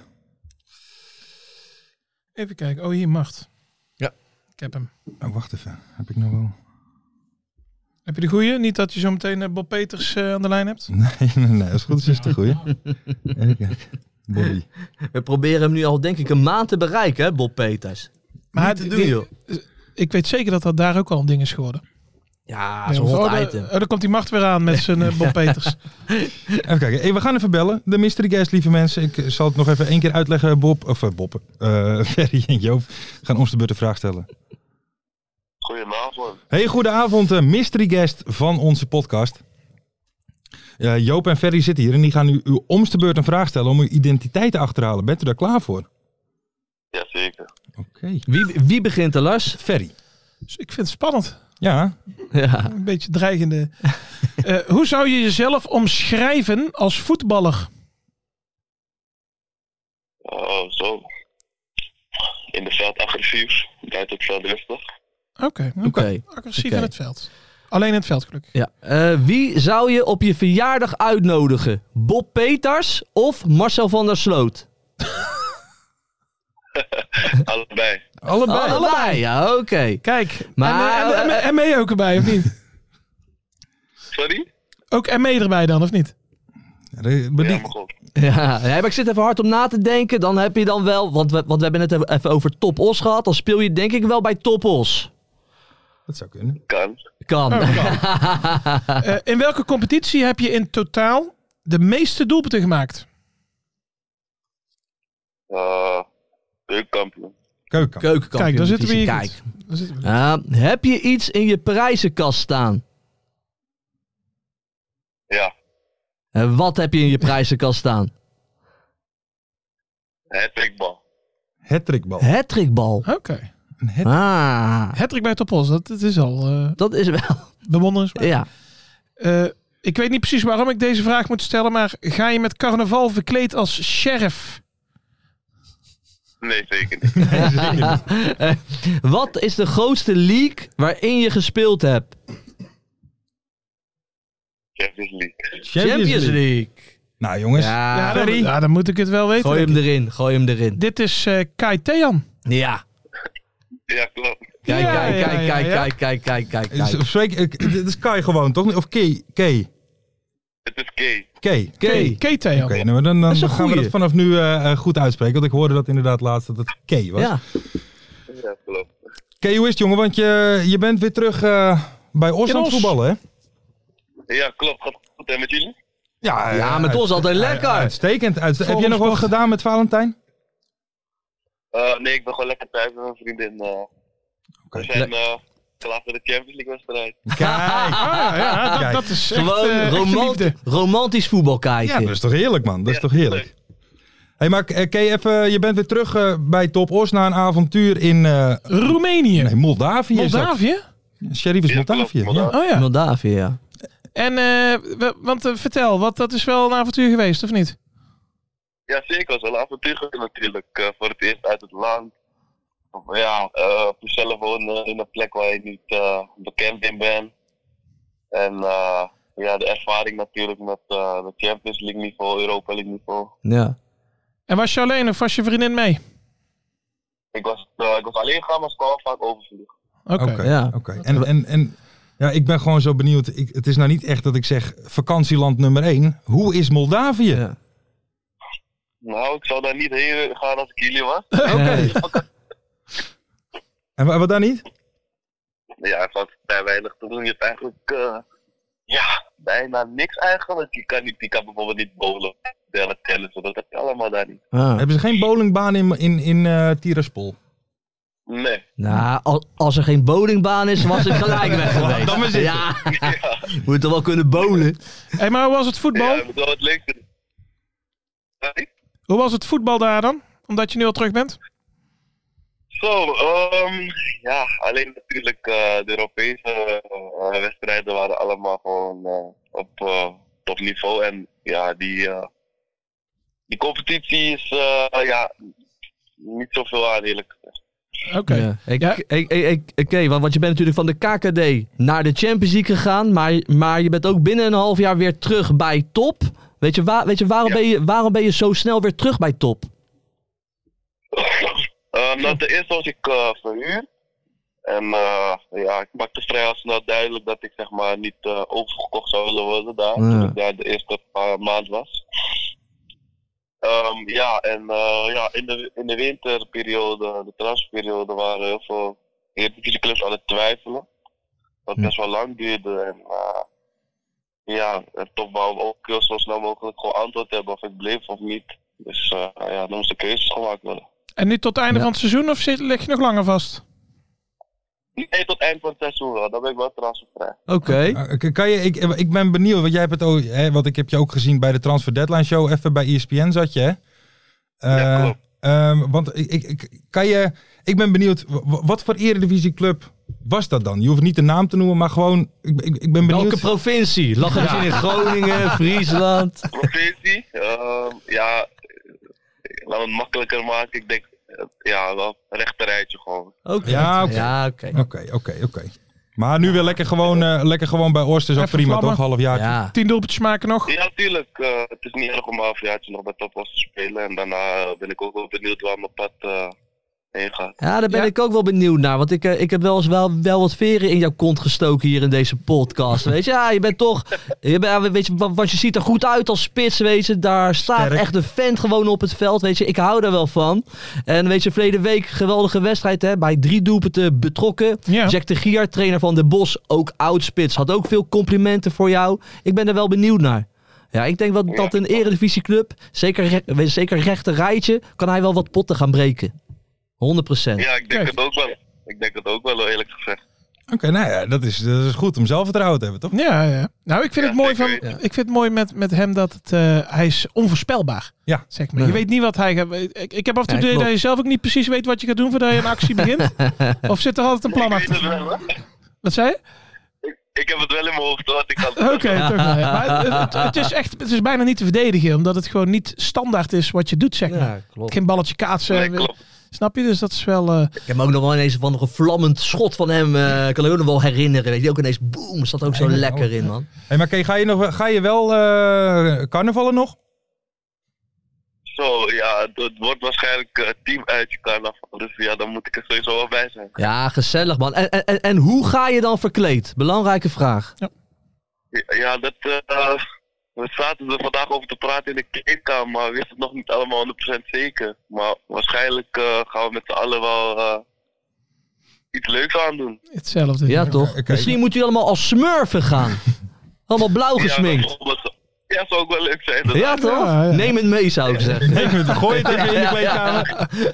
Even kijken. Oh, hier, Mart. Ja. Ik heb hem. Oh, wacht even. Heb ik nog wel... Heb je de goeie? Niet dat je zo meteen eh, Bob Peters eh, aan de lijn hebt? Nee, nee, nee. Als het goed is, is het de goeie. Even kijken. Bobby. We proberen hem nu al denk ik een maand te bereiken, hè, Bob Peters. Maar Niet te die- doen, joh. Ik weet zeker dat dat daar ook al een ding is geworden. Ja, Ja, zo'n of- hot oh, daar- item. oh, daar komt die Mart weer aan met zijn eh, Bob Peters. Even kijken. Hey, we gaan even bellen. De mystery guest, lieve mensen. Ik zal het nog even één keer uitleggen. Bob, of uh, Bob, uh, Ferry en Joop gaan ons de beurt een vraag stellen. Goedenavond. Hey, goedenavond. Uh, mystery guest van onze podcast. Uh, Joop en Ferry zitten hier en die gaan u uw omste beurt een vraag stellen om uw identiteit te achterhalen. Bent u daar klaar voor? Jazeker. Oké. Wie, wie begint er, Lars? Ferry. Dus ik vind het spannend. Ja. Ja. Een beetje dreigende. Eh, hoe zou je jezelf omschrijven als voetballer? Oh, zo. In de veld agressief, buiten het veld rustig. Oké. Oké. Agressief Oké. in het veld. Alleen in het veld gelukkig. Ja. Eh, wie zou je op je verjaardag uitnodigen? Bob Peters of Marcel van der Sloot? Allebei. Allebei. Allebei, ja, oké. Kijk, Maar- en, en, en, en mee ook erbij, of niet? Sorry? Ook en mee erbij dan, of niet? Ja, de- maar Ja, die- maar goed. Ja, ja, maar ik zit even hard om na te denken. Dan heb je dan wel, want we, want we hebben het even- even over Top Os gehad. Dan speel je denk ik wel bij Top Os. Dat zou kunnen. Kan. Kan. Eh, in welke competitie heb je in totaal de meeste doelpunten gemaakt? Uh, Keukenkampioen. Keuken. Keukenkampioen. Kijk, daar zitten we hier Kijk. goed. Daar zitten we. Ja, heb je iets in je prijzenkast staan? Ja. En wat heb je in je prijzenkast staan? Hattrickbal. Hattrickbal. Hattrickbal. Oké. Een hat- Ah, Hattrick bij Topos, dat, dat is al eh dat is wel. bewonderenswaardig. Ja. Eh, ik weet niet precies waarom ik deze vraag moet stellen, maar ga je met carnaval verkleed als sheriff? Nee, zeker niet. Eh, wat is de grootste league waarin je gespeeld hebt? Champions League. Champions League. Nou jongens. Ja, Ja, dan, Ferry. ja, dan moet ik het wel weten. Gooi hem denk ik. erin, gooi hem erin. Dit is eh Kai Thean. Ja. Ja, klopt. Kijk, Ja, kijk, ja, kijk, ja, kijk, ja. kijk, kijk, kijk, kijk, Is- kijk. of spreek- ik- Dit is Kai gewoon, toch? Of Kay? Kay. Het is K. K. K. K, Theo. Oké, nou, dan, dan is een gaan we goeie. dat vanaf nu uh, goed uitspreken. Want ik hoorde dat inderdaad laatst dat het K was. Ja. Ja, klopt. K, hoe is het, jongen? Want je, je bent weer terug uh, bij Os In aan het Os. voetballen, hè? Ja, klopt. Gaat goed en met jullie? Ja, Ja, met ons altijd lekker. Uitstekend. Uitste- Heb je Volgens nog wat sport. gedaan met Valentijn? Uh, nee, ik ben gewoon lekker thuis met mijn vriendin. Uh, we zijn uh, klaar voor de Champions League wedstrijd. Kijk. Ah, ja, dat, Kijk. dat is echt, Gewoon eh, echte romant- liefde. romantisch voetbal kijken. Ja, dat is toch heerlijk, man. Dat is Ja, toch heerlijk. leuk. Hey, maar uh, K, even, je bent weer terug uh, bij Top Os na een avontuur in uh, Roemenië. nee, Moldavië. is dat. Moldavië? Sheriff is Ja, Moldavië. klopt, Ja. Moldavië. Oh ja. Moldavië, ja. En, uh, we- want uh, vertel, wat, dat is wel een avontuur geweest, of niet? Ja, zeker. Het was wel een avontuur geweest natuurlijk. Uh, voor het eerst uit het land. Ja, uh, zelf wonen in een plek waar je niet uh, bekend in bent. En uh, ja, de ervaring natuurlijk met uh, de Champions League niveau, Europa League niveau. Ja. En was je alleen of was je vriendin mee? Ik was, uh, ik was alleen gaan, maar ik kwam vaak overvliegen. Oké. Oké, Ja. oké. En, en, en ja, ik ben gewoon zo benieuwd. Ik, het is nou niet echt dat ik zeg vakantieland nummer één. Hoe is Moldavië? Ja. Nou, ik zou daar niet heen gaan als ik jullie was. Oké. En wa- wat dan niet? Ja, er valt vrij weinig te doen. Je hebt eigenlijk uh, ja, bijna niks eigenlijk. Je kan, niet, je kan bijvoorbeeld niet bowlen, bellen, tellen, dat heb je allemaal daar niet. Ah. Hebben ze geen bowlingbaan in, in, in uh, Tiraspol? Nee. Nou, als, als er geen bowlingbaan is, was ik gelijk weg geweest. Dan maar zitten. Ja, Ja, moet toch wel kunnen bowlen. Hey, maar hoe was het voetbal? ja, je moet wel het leukste doen. Sorry? Hoe was het voetbal daar dan? Omdat je nu al terug bent? Zo, um, ja, alleen natuurlijk uh, de Europese uh, wedstrijden waren allemaal gewoon uh, op uh, topniveau. En ja, die, uh, die competitie is uh, ja, niet zoveel aan eerlijk gezegd. Oké. Ja. Ik, Ja. ik, ik, ik- Oké, want, want je bent natuurlijk van de K K D naar de Champions League gegaan, maar, maar je bent ook binnen een half jaar weer terug bij Top. Weet je, waar, weet je, waarom, Ja. ben je waarom ben je zo snel weer terug bij Top? Uh, nou, ten eerste was ik uh, verhuurd. En uh, ja, ik maakte vrij al snel duidelijk dat ik zeg maar niet uh, overgekocht zou willen worden daar. Ja. Toen ik daar de eerste paar maand was. Um, ja, en uh, ja, in, de, in de winterperiode, de transferperiode, waren heel veel Eredivisieclubs aan het twijfelen. Wat Hm. best wel lang duurde. En uh, ja, en toch wou ik ook heel zo snel mogelijk gewoon antwoord hebben of ik bleef of niet. Dus uh, ja, dan moest de keuzes gemaakt worden. En nu tot het einde Ja. van het seizoen of zit, lig je nog langer vast? Nee, tot eind van het seizoen wel. Dan ben ik wel transfervrij. Oké. Uh, k- kan je, ik, ik ben benieuwd, want jij hebt het ook, hè, want ik heb je ook gezien bij de Transfer Deadline Show. Even bij E S P N zat je, hè? Uh, Ja, klopt. um, want ik, ik, ik, kan je, ik ben benieuwd, w- wat voor eredivisieclub was dat dan? Je hoeft niet de naam te noemen, maar gewoon, ik, ik, ik ben benieuwd. Welke provincie? Lag het misschien in Groningen, Friesland? Provincie? Uh, ja, laten we het makkelijker maken. Ik denk, uh, ja, wel een rechterrijtje gewoon. Oké. Ja, oké. Ja, oké. Oké, oké, oké. Maar nu weer lekker gewoon, uh, lekker gewoon bij Oost is ook Even prima, vlammen. toch? Half jaar. Ja. Tien doelpuntjes maken nog? Ja, natuurlijk. Uh, het is niet erg om een halfjaartje nog bij Topos te spelen. En daarna uh, ben ik ook wel benieuwd waar mijn pad uh, heen gaat. Ja, daar ben Ja. ik ook wel benieuwd naar. Want ik, eh, ik heb wel eens wel, wel wat veren in jouw kont gestoken hier in deze podcast. Weet je, ja, je bent toch... Je bent, weet je, wa- want je ziet er goed uit als spits, weet je. Daar staat Sterk. echt een vent gewoon op het veld, weet je. Ik hou daar wel van. En weet je, verleden week geweldige wedstrijd, hè. Bij drie doelpunten betrokken. Ja. Jack de Gier, trainer van Den Bosch, ook oud-spits. Had ook veel complimenten voor jou. Ik ben er wel benieuwd naar. Ja, ik denk wel dat een eredivisieclub, zeker, re- weet je, zeker rechter rijtje, kan hij wel wat potten gaan breken. honderd procent. Ja, ik denk Kijk. het ook wel. Ik denk het ook wel, eerlijk gezegd. Oké, nou ja, dat is, dat is goed om zelfvertrouwen te hebben, toch? Ja, ja. Nou, ik vind Ja, het mooi van, zeker. ik vind het mooi met, met hem dat het, uh, hij is onvoorspelbaar. Ja. Zeg maar. Ja. Je weet niet wat hij gaat. Ik, ik heb af en toe Ja, het idee klopt. dat je zelf ook niet precies weet wat je gaat doen voordat je een actie begint. Of zit er altijd een plan Ik weet het achter? wel, hè. Wat zei je? Ik, ik heb het wel in mijn hoofd, hoor. Ik kan Oké, toch wel. Ja. Maar het, het, het is echt, het is bijna niet te verdedigen, omdat het gewoon niet standaard is wat je doet, zeg maar. Ja, klopt. Geen balletje kaatsen. Nee, klopt. Snap je? Dus dat is wel... Uh, Ik heb me ook nog wel ineens van een vlammend schot van hem. eh kan ik ook nog wel herinneren. Weet je, ook ineens boem, zat ook zo Nee, lekker oh. in, man. Hey, maar Kay, ga je, nog, ga je wel uh, carnavallen nog? Zo, ja, het, het wordt waarschijnlijk uh, team uit je carnaval. Dus ja, dan moet ik er sowieso wel bij zijn. Ja, gezellig, man. En, en, en hoe ga je dan verkleed? Belangrijke vraag. Ja, ja, dat, uh, we zaten er vandaag over te praten in de kleedkamer, maar we wisten het nog niet allemaal honderd procent zeker. Maar waarschijnlijk uh, gaan we met z'n allen wel uh, iets leuks aan doen. Hetzelfde. Ja, toch? Okay. Misschien moet u allemaal als smurfen gaan. Allemaal blauw gesminkt. Ja, ja, zou ook wel leuk zijn. Dat Ja, toch? Ja, ja. Neem het mee, zou ik zeggen. Neem het, gooi het even in de kleedkamer.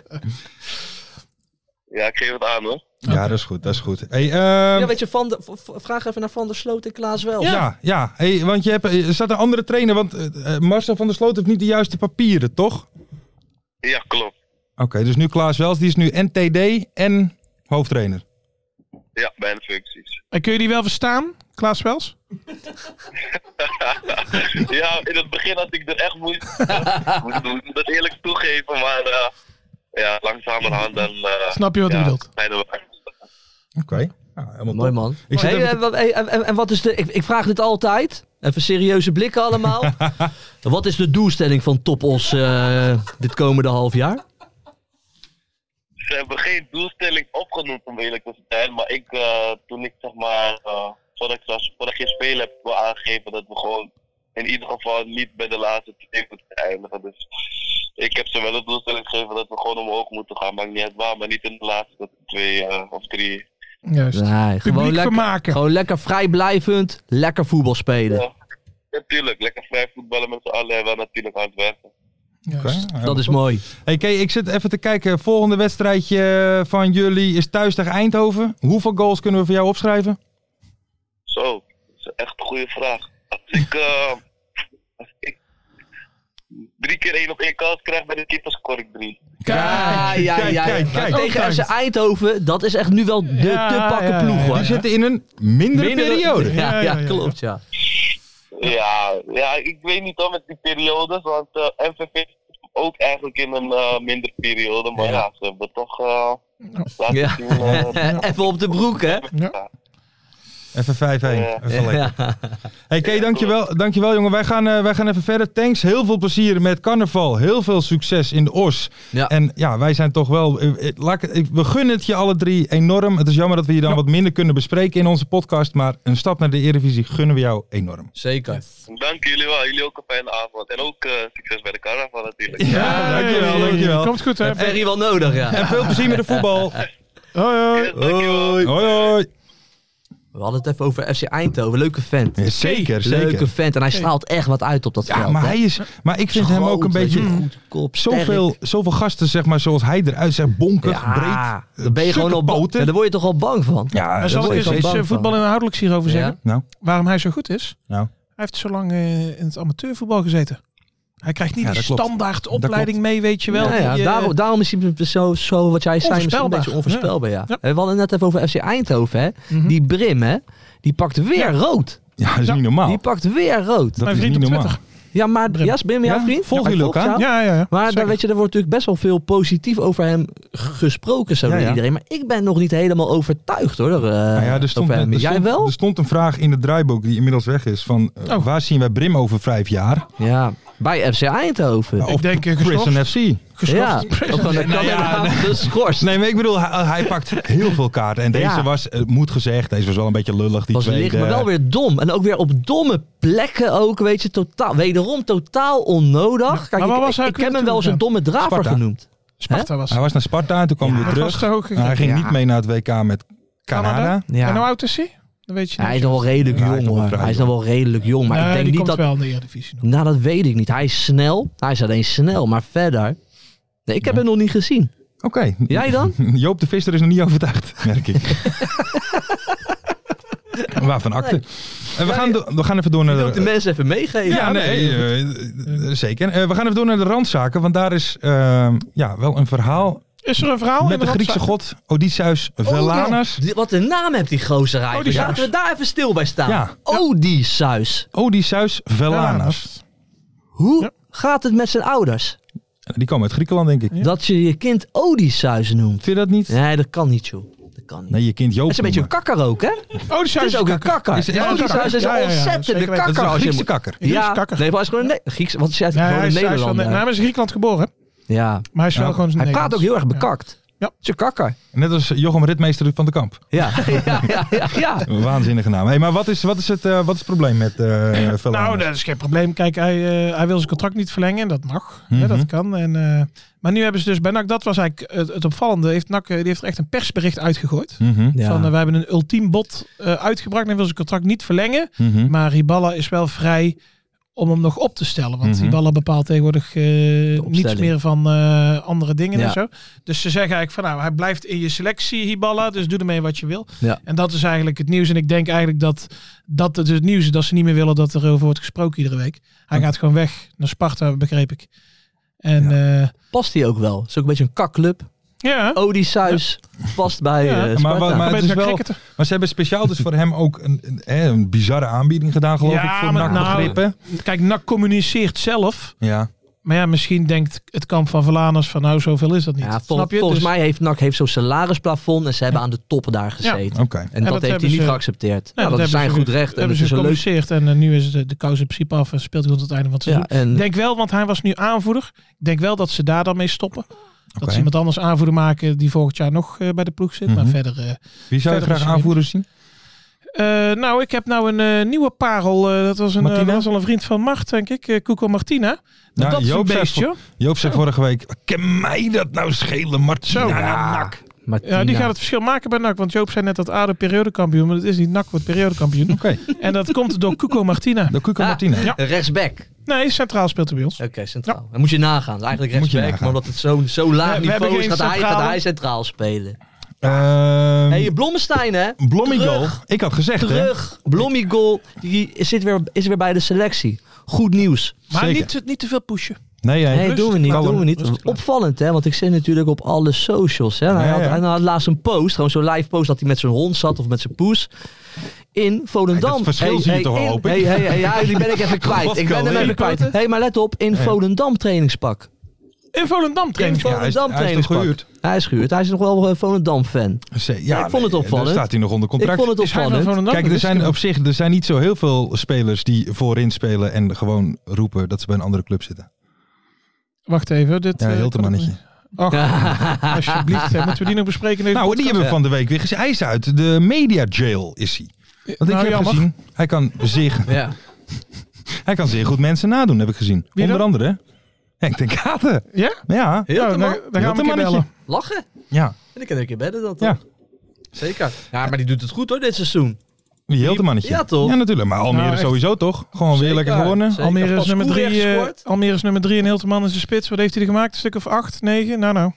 Ja, ik geef het aan, hoor. Ja, dat is goed, dat is goed. Hey, uh, ja, weet je, van de, vraag even naar Van der Sloot en Klaas wel. Ja, ja. ja. Hey, want je hebt, er staat een andere trainer, want uh, Marcel van der Sloot heeft niet de juiste papieren, toch? Ja, klopt. Oké, okay, dus nu Klaas Wels, die is nu N T D en hoofdtrainer. Ja, bijna functies. En kun je die wel verstaan, Klaas Wels? Ja, in het begin had ik er echt moeite moet, moet dat eerlijk toegeven, maar uh, ja, langzamerhand dan... Uh, Snap je wat ja, hij bedoelt? Oké. Okay. Nou, mooi man. Ik hey, even... en, wat, en, en wat is de... Ik, ik vraag dit altijd. Even serieuze blikken allemaal. Wat is de doelstelling van Topos uh, dit komende half jaar? Ze hebben geen doelstelling opgenoemd om eerlijk te zijn, maar ik, uh, toen ik zeg maar, uh, voordat ik, zoals, voordat ik geen spelen heb, wil aangegeven dat we gewoon in ieder geval niet bij de laatste twee moeten eindigen. Dus ik heb ze wel een doelstelling gegeven dat we gewoon omhoog moeten gaan, maakt niet uit waar, maar niet in de laatste twee uh, of drie. Juist. Nee, gewoon, lekker, vermaken. gewoon lekker vrijblijvend, lekker voetbal spelen. Ja, natuurlijk, lekker vrij voetballen met z'n allen en wel natuurlijk aan het werken. Okay, ja, dat is top. mooi. Hey Kay, ik zit even te kijken. Volgende wedstrijdje van jullie is thuis tegen Eindhoven. Hoeveel goals kunnen we voor jou opschrijven? Zo, dat is echt een goede vraag. Als ik, uh, als ik drie keer één op één kans krijg bij de keeper, score ik drie. Kijk, ja, ja, kijk, ja. kijk, kijk. Tegen F C Eindhoven, dat is echt nu wel de Ja, te pakken ja, ja, ploeg, ja. hoor. Die zitten in een mindere, Mindere- periode. Ja, ja, Ja, ja, ja. klopt, ja. Ja, ja, ik weet niet hoor met die periodes, want uh, M V V ook eigenlijk in een uh, minder periode, maar ja, Ja. ze hebben toch uh, laten Ja. zien. Uh, Even op de broek, hè? Ja. Even vijf één. Ja. Even lekker. Ja. Hey Kay, dankjewel, dankjewel jongen. Wij gaan, uh, wij gaan even verder. Thanks, heel veel plezier met carnaval. Heel veel succes in de Os. Ja. En ja, wij zijn toch wel... Uh, uh, laat ik, uh, we gunnen het je alle drie enorm. Het is jammer dat we je dan Ja. wat minder kunnen bespreken in onze podcast. Maar een stap naar de Eredivisie gunnen we jou enorm. Zeker. Dank jullie wel, jullie ook een fijne avond. En ook uh, succes bij de carnaval natuurlijk. Ja, dankjewel, dankjewel. Komt goed, hè? Ferry wel nodig, ja. En veel plezier met de voetbal. Hoi, hoi. Yes, dankjewel. Hoi, hoi. We hadden het even over F C Eindhoven. Leuke vent. Ja, zeker, zeker. Leuke vent. En hij straalt echt wat uit op dat Ja, veld. maar hè. hij is... Maar ik vind hem ook een Groot, beetje... weet je, goed kop, sterk. Zoveel, zoveel gasten, zeg maar, zoals hij eruit zegt. Bonkig, Ja, breed. dan ben je gewoon al bang. poten. Ja, daar word je toch al bang van. Ja, Maar dat zal ik word je eens zo iets bang uh, van. voetbal inhoudelijks hierover Ja. zeggen? Nou, Waarom hij zo goed is? nou. Hij heeft zo lang uh, in het amateurvoetbal gezeten. Hij krijgt niet Ja, die dat klopt. standaard Dat opleiding mee, weet je wel. Ja, ja, Die, uh, daarom, daarom is hij zo, zo wat jij zei, misschien een Onvoorspelbaar. beetje onvoorspelbaar. Ja. Ja. We hadden het net even over F C Eindhoven. Hè. Mhm. Die Brim, hè, die pakt weer Ja. rood. Ja, dat is Ja, niet normaal. Die pakt weer rood. Dat Mijn is vriend niet op normaal. Twitter. Ja, maar Brim. ja, is Brim jouw Ja? vriend? Volgen Ja, jullie hij volgt elkaar? jou. Ja, ja, ja. Maar Zeker. daar, weet je, er wordt natuurlijk best wel veel positief over hem gesproken zo Ja, door ja. iedereen. Maar ik ben nog niet helemaal overtuigd hoor. Uh, Nou ja, er stond, over hem. er, Jij stond, wel? er stond een vraag in het draaiboek die inmiddels weg is. Van, uh, Oh. waar zien wij Brim over vijf jaar? Ja, bij F C Eindhoven. Nou, Ik of denk, uh, Prison geschorst. F C. ja, Geschorst. of van de Nou ja, Canada geschorst. Nee, maar ik bedoel, hij, hij pakt heel veel kaarten. En deze Ja. was, het moet gezegd, deze was wel een beetje lullig. Die Was tweede. licht, maar wel weer dom. En ook weer op domme plekken ook, weet je, totaal, wederom totaal onnodig. Kijk, maar waar ik, was hij ik, ook ik heb weer hem wel eens een toe domme draver Sparta. genoemd. Sparta was. Hij was naar Sparta en toen kwam Ja, hij weer dat was terug. toch ook Nou, hij ging Ja. niet mee naar het W K met Canada. Canada? Ja. En hoe oud is hij? Dat weet je niet. Hij is nog wel redelijk Ja, hij is jong nog wel hoor. vrij Hij is jong. nog wel redelijk jong. Maar Nee, ik denk die niet komt dat... wel in de Eredivisie nog. Nou, dat weet ik niet. Hij is snel. Hij is alleen snel. Maar verder... Nee, ik heb hem nog niet gezien. Oké. Jij dan? Joop de Visser is nog niet overtuigd, merk ik. Waarvan akte. En we, gaan do- we gaan even door naar Ik wil ook de de... mensen even meegeven. Ja, nee, eh, eh, zeker. Eh, we gaan even door naar de randzaken, want daar is eh, ja, wel een verhaal Is er een verhaal in met de Griekse randzaak? god Odysseus Velanas. Die- Wat een naam heeft die gozer eigenlijk. Odysseus. Laten we daar even stil bij staan. Ja. Odysseus. Odysseus Velanas. Hoe Ja. gaat het met zijn ouders? Die komen uit Griekenland, denk ik. Ja. Dat je je kind Odysseus noemt. Vind je dat niet? Nee, dat kan niet, joh. Dat kan niet. Nee, je kind Joop Het is een beetje een noemen. kakker ook, hè? Oh, die Het is ook een kakker. Is het Ja, echt een Odysseus kakker? is een Ja, ja, ja, ontzettende zeker weten. kakker. Dat is als een je Griekse hem- kakker. Griekse Ja, kakker. nee, maar hij is gewoon een Ne- Grieks. Wat is hij? Nee, Gewoon hij een is, hij is van, Nederlander. nee, hij is in Griekenland geboren. Ja. Maar hij is wel Ja. gewoon Hij praat Nederlands. ook heel erg Ja. bekakt. Ja. Tje kakker. Net als Jochem Ritmeester van de Kamp. Ja, ja, ja, ja. ja. Een waanzinnige naam. Hey, maar wat is, wat, is het, uh, wat is het probleem met uh, Verlaanders? Nou, dat is geen probleem. Kijk, hij, uh, hij wil zijn contract niet verlengen. En dat mag. Mm-hmm. Hè, dat kan. En, uh, maar nu hebben ze dus bij N A C, dat was eigenlijk het, het opvallende. Heeft N A C, die heeft er echt een persbericht uitgegooid. Mm-hmm. Ja. Van, uh, wij hebben een ultiem bod uh, uitgebracht. En hij wil zijn contract niet verlengen. Mm-hmm. Maar Hiballa is wel vrij om hem nog op te stellen. Want Mm-hmm. Hiballa bepaalt tegenwoordig uh, niets meer van uh, andere dingen Ja. en zo. Dus ze zeggen eigenlijk van nou, hij blijft in je selectie, Hiballa. Dus doe ermee wat je wil. Ja. En dat is eigenlijk het nieuws. En ik denk eigenlijk dat dat het, het nieuws is dat ze niet meer willen dat er over wordt gesproken iedere week. Hij gaat gewoon weg naar Sparta, begreep ik. En ja. uh, past hij ook wel? Is ook een beetje een kakclub. Ja. Odysseus ja. past bij ja. uh, maar, maar, maar, het is wel, cricketen. maar ze hebben speciaal dus voor hem ook een, een, een, een bizarre aanbieding gedaan, geloof ja, ik, voor N A C nou, begrippen. Kijk, N A C communiceert zelf. Ja. Maar ja, misschien denkt het kamp van Verlaanders van nou, zoveel is dat niet. Ja, vol, Snap je? volgens dus, mij heeft N A C heeft zo'n salarisplafond en ze hebben ja. aan de top daar gezeten. Ja. Okay. En, en dat, dat heeft hij niet ze, geaccepteerd. Nee, nou, dat, dat is zijn goed recht. Dat hebben ze gecommuniceerd en uh, nu is de, de kous in principe af en speelt hij tot het einde van het seizoen. Ja, en... Ik denk wel, want hij was nu aanvoerder. Ik denk wel dat ze daar dan mee stoppen. Dat okay. ze iemand anders aanvoerder maken die volgend jaar nog uh, bij de ploeg zit. Mm-hmm. Maar verder... Uh, Wie zou je graag aanvoerder zien? Uh, nou, ik heb nou een uh, nieuwe parel. Uh, dat, was een, uh, dat was al een vriend van Mart, denk ik. Uh, Cuco Martina. Nou, dat Joop is een beestje. Zei, Joop zei vorige week, kan mij dat nou schelen, Martina? Zo, ja. Martina. Ja, die gaat het verschil maken bij N A C. Want Joop zei net dat A de periodekampioen, maar dat is niet. N A C wordt periodekampioen. Okay. En dat komt door Cuco Martina. Door Cuco ah, Martina. Ja. Rechtsback. Nee, centraal speelt hij bij ons. Oké, okay, centraal. Ja. Dan moet je nagaan. Eigenlijk rechtsback, maar omdat het zo'n zo laag ja, niveau is, gaat hij, gaat hij centraal spelen. Uh, hey, Blommestein, hè? Blommigol. Ik had gezegd, Terug. hè? Blommigol, die zit weer, is weer bij de selectie. Goed nieuws. Maar niet, niet te veel pushen. Nee, nee, nee doen we niet. Doen we niet. Opvallend, hè? Want ik zit natuurlijk op alle socials. Hè? Hij, ja, had, ja. hij had laatst een post, gewoon zo'n live post dat hij met zijn hond zat of met zijn poes. In Volendam. Hey, dat verschil hey, zie je hey, toch wel, hoop ik? Hey, hey, hey, ja, die ben ik even kwijt. Ik ben hem even kwijt. Hé, hey, maar let op. In Volendam trainingspak. In Volendam trainingspak? In Volendam ja, trainingspak. Hij is gehuurd. Hij is gehuurd. Hij is nog wel een Volendam-fan. Ja, ja, ik vond het opvallend. Dan staat hij nog onder contract. Ik vond het opvallend. Kijk, er zijn op zich er zijn niet zo heel veel spelers die voorin spelen en gewoon roepen dat ze bij een andere club zitten. Wacht even. Dit, ja, heel te mannetje. Ach, alsjeblieft. Hè, moeten we die nog bespreken? Nou, podcast? die hebben we van de week weer gezien. Hij is uit de media jail, is hij. Want nou, ik heb jammer. gezien, hij kan zeer, ja. hij kan zeer goed mensen nadoen, heb ik gezien. Wie Onder dan? andere Henk ten Katen. Ja? Ja. Heel nou, dan, dan gaan we een keer bellen. Lachen? Ja. En ik kan een keer bedden dat toch? Ja. Zeker. Ja, maar die doet het goed hoor, dit seizoen. Die heel te mannetje. Ja, toch? Ja, natuurlijk. Maar Almere nou, sowieso toch? Gewoon Zeker. weer lekker gewonnen. Zeker. Almere is, nummer drie, uh, Almere is nummer drie en Hilterman is de spits. Wat heeft hij er gemaakt? Een stuk of acht, negen? Nou, nou.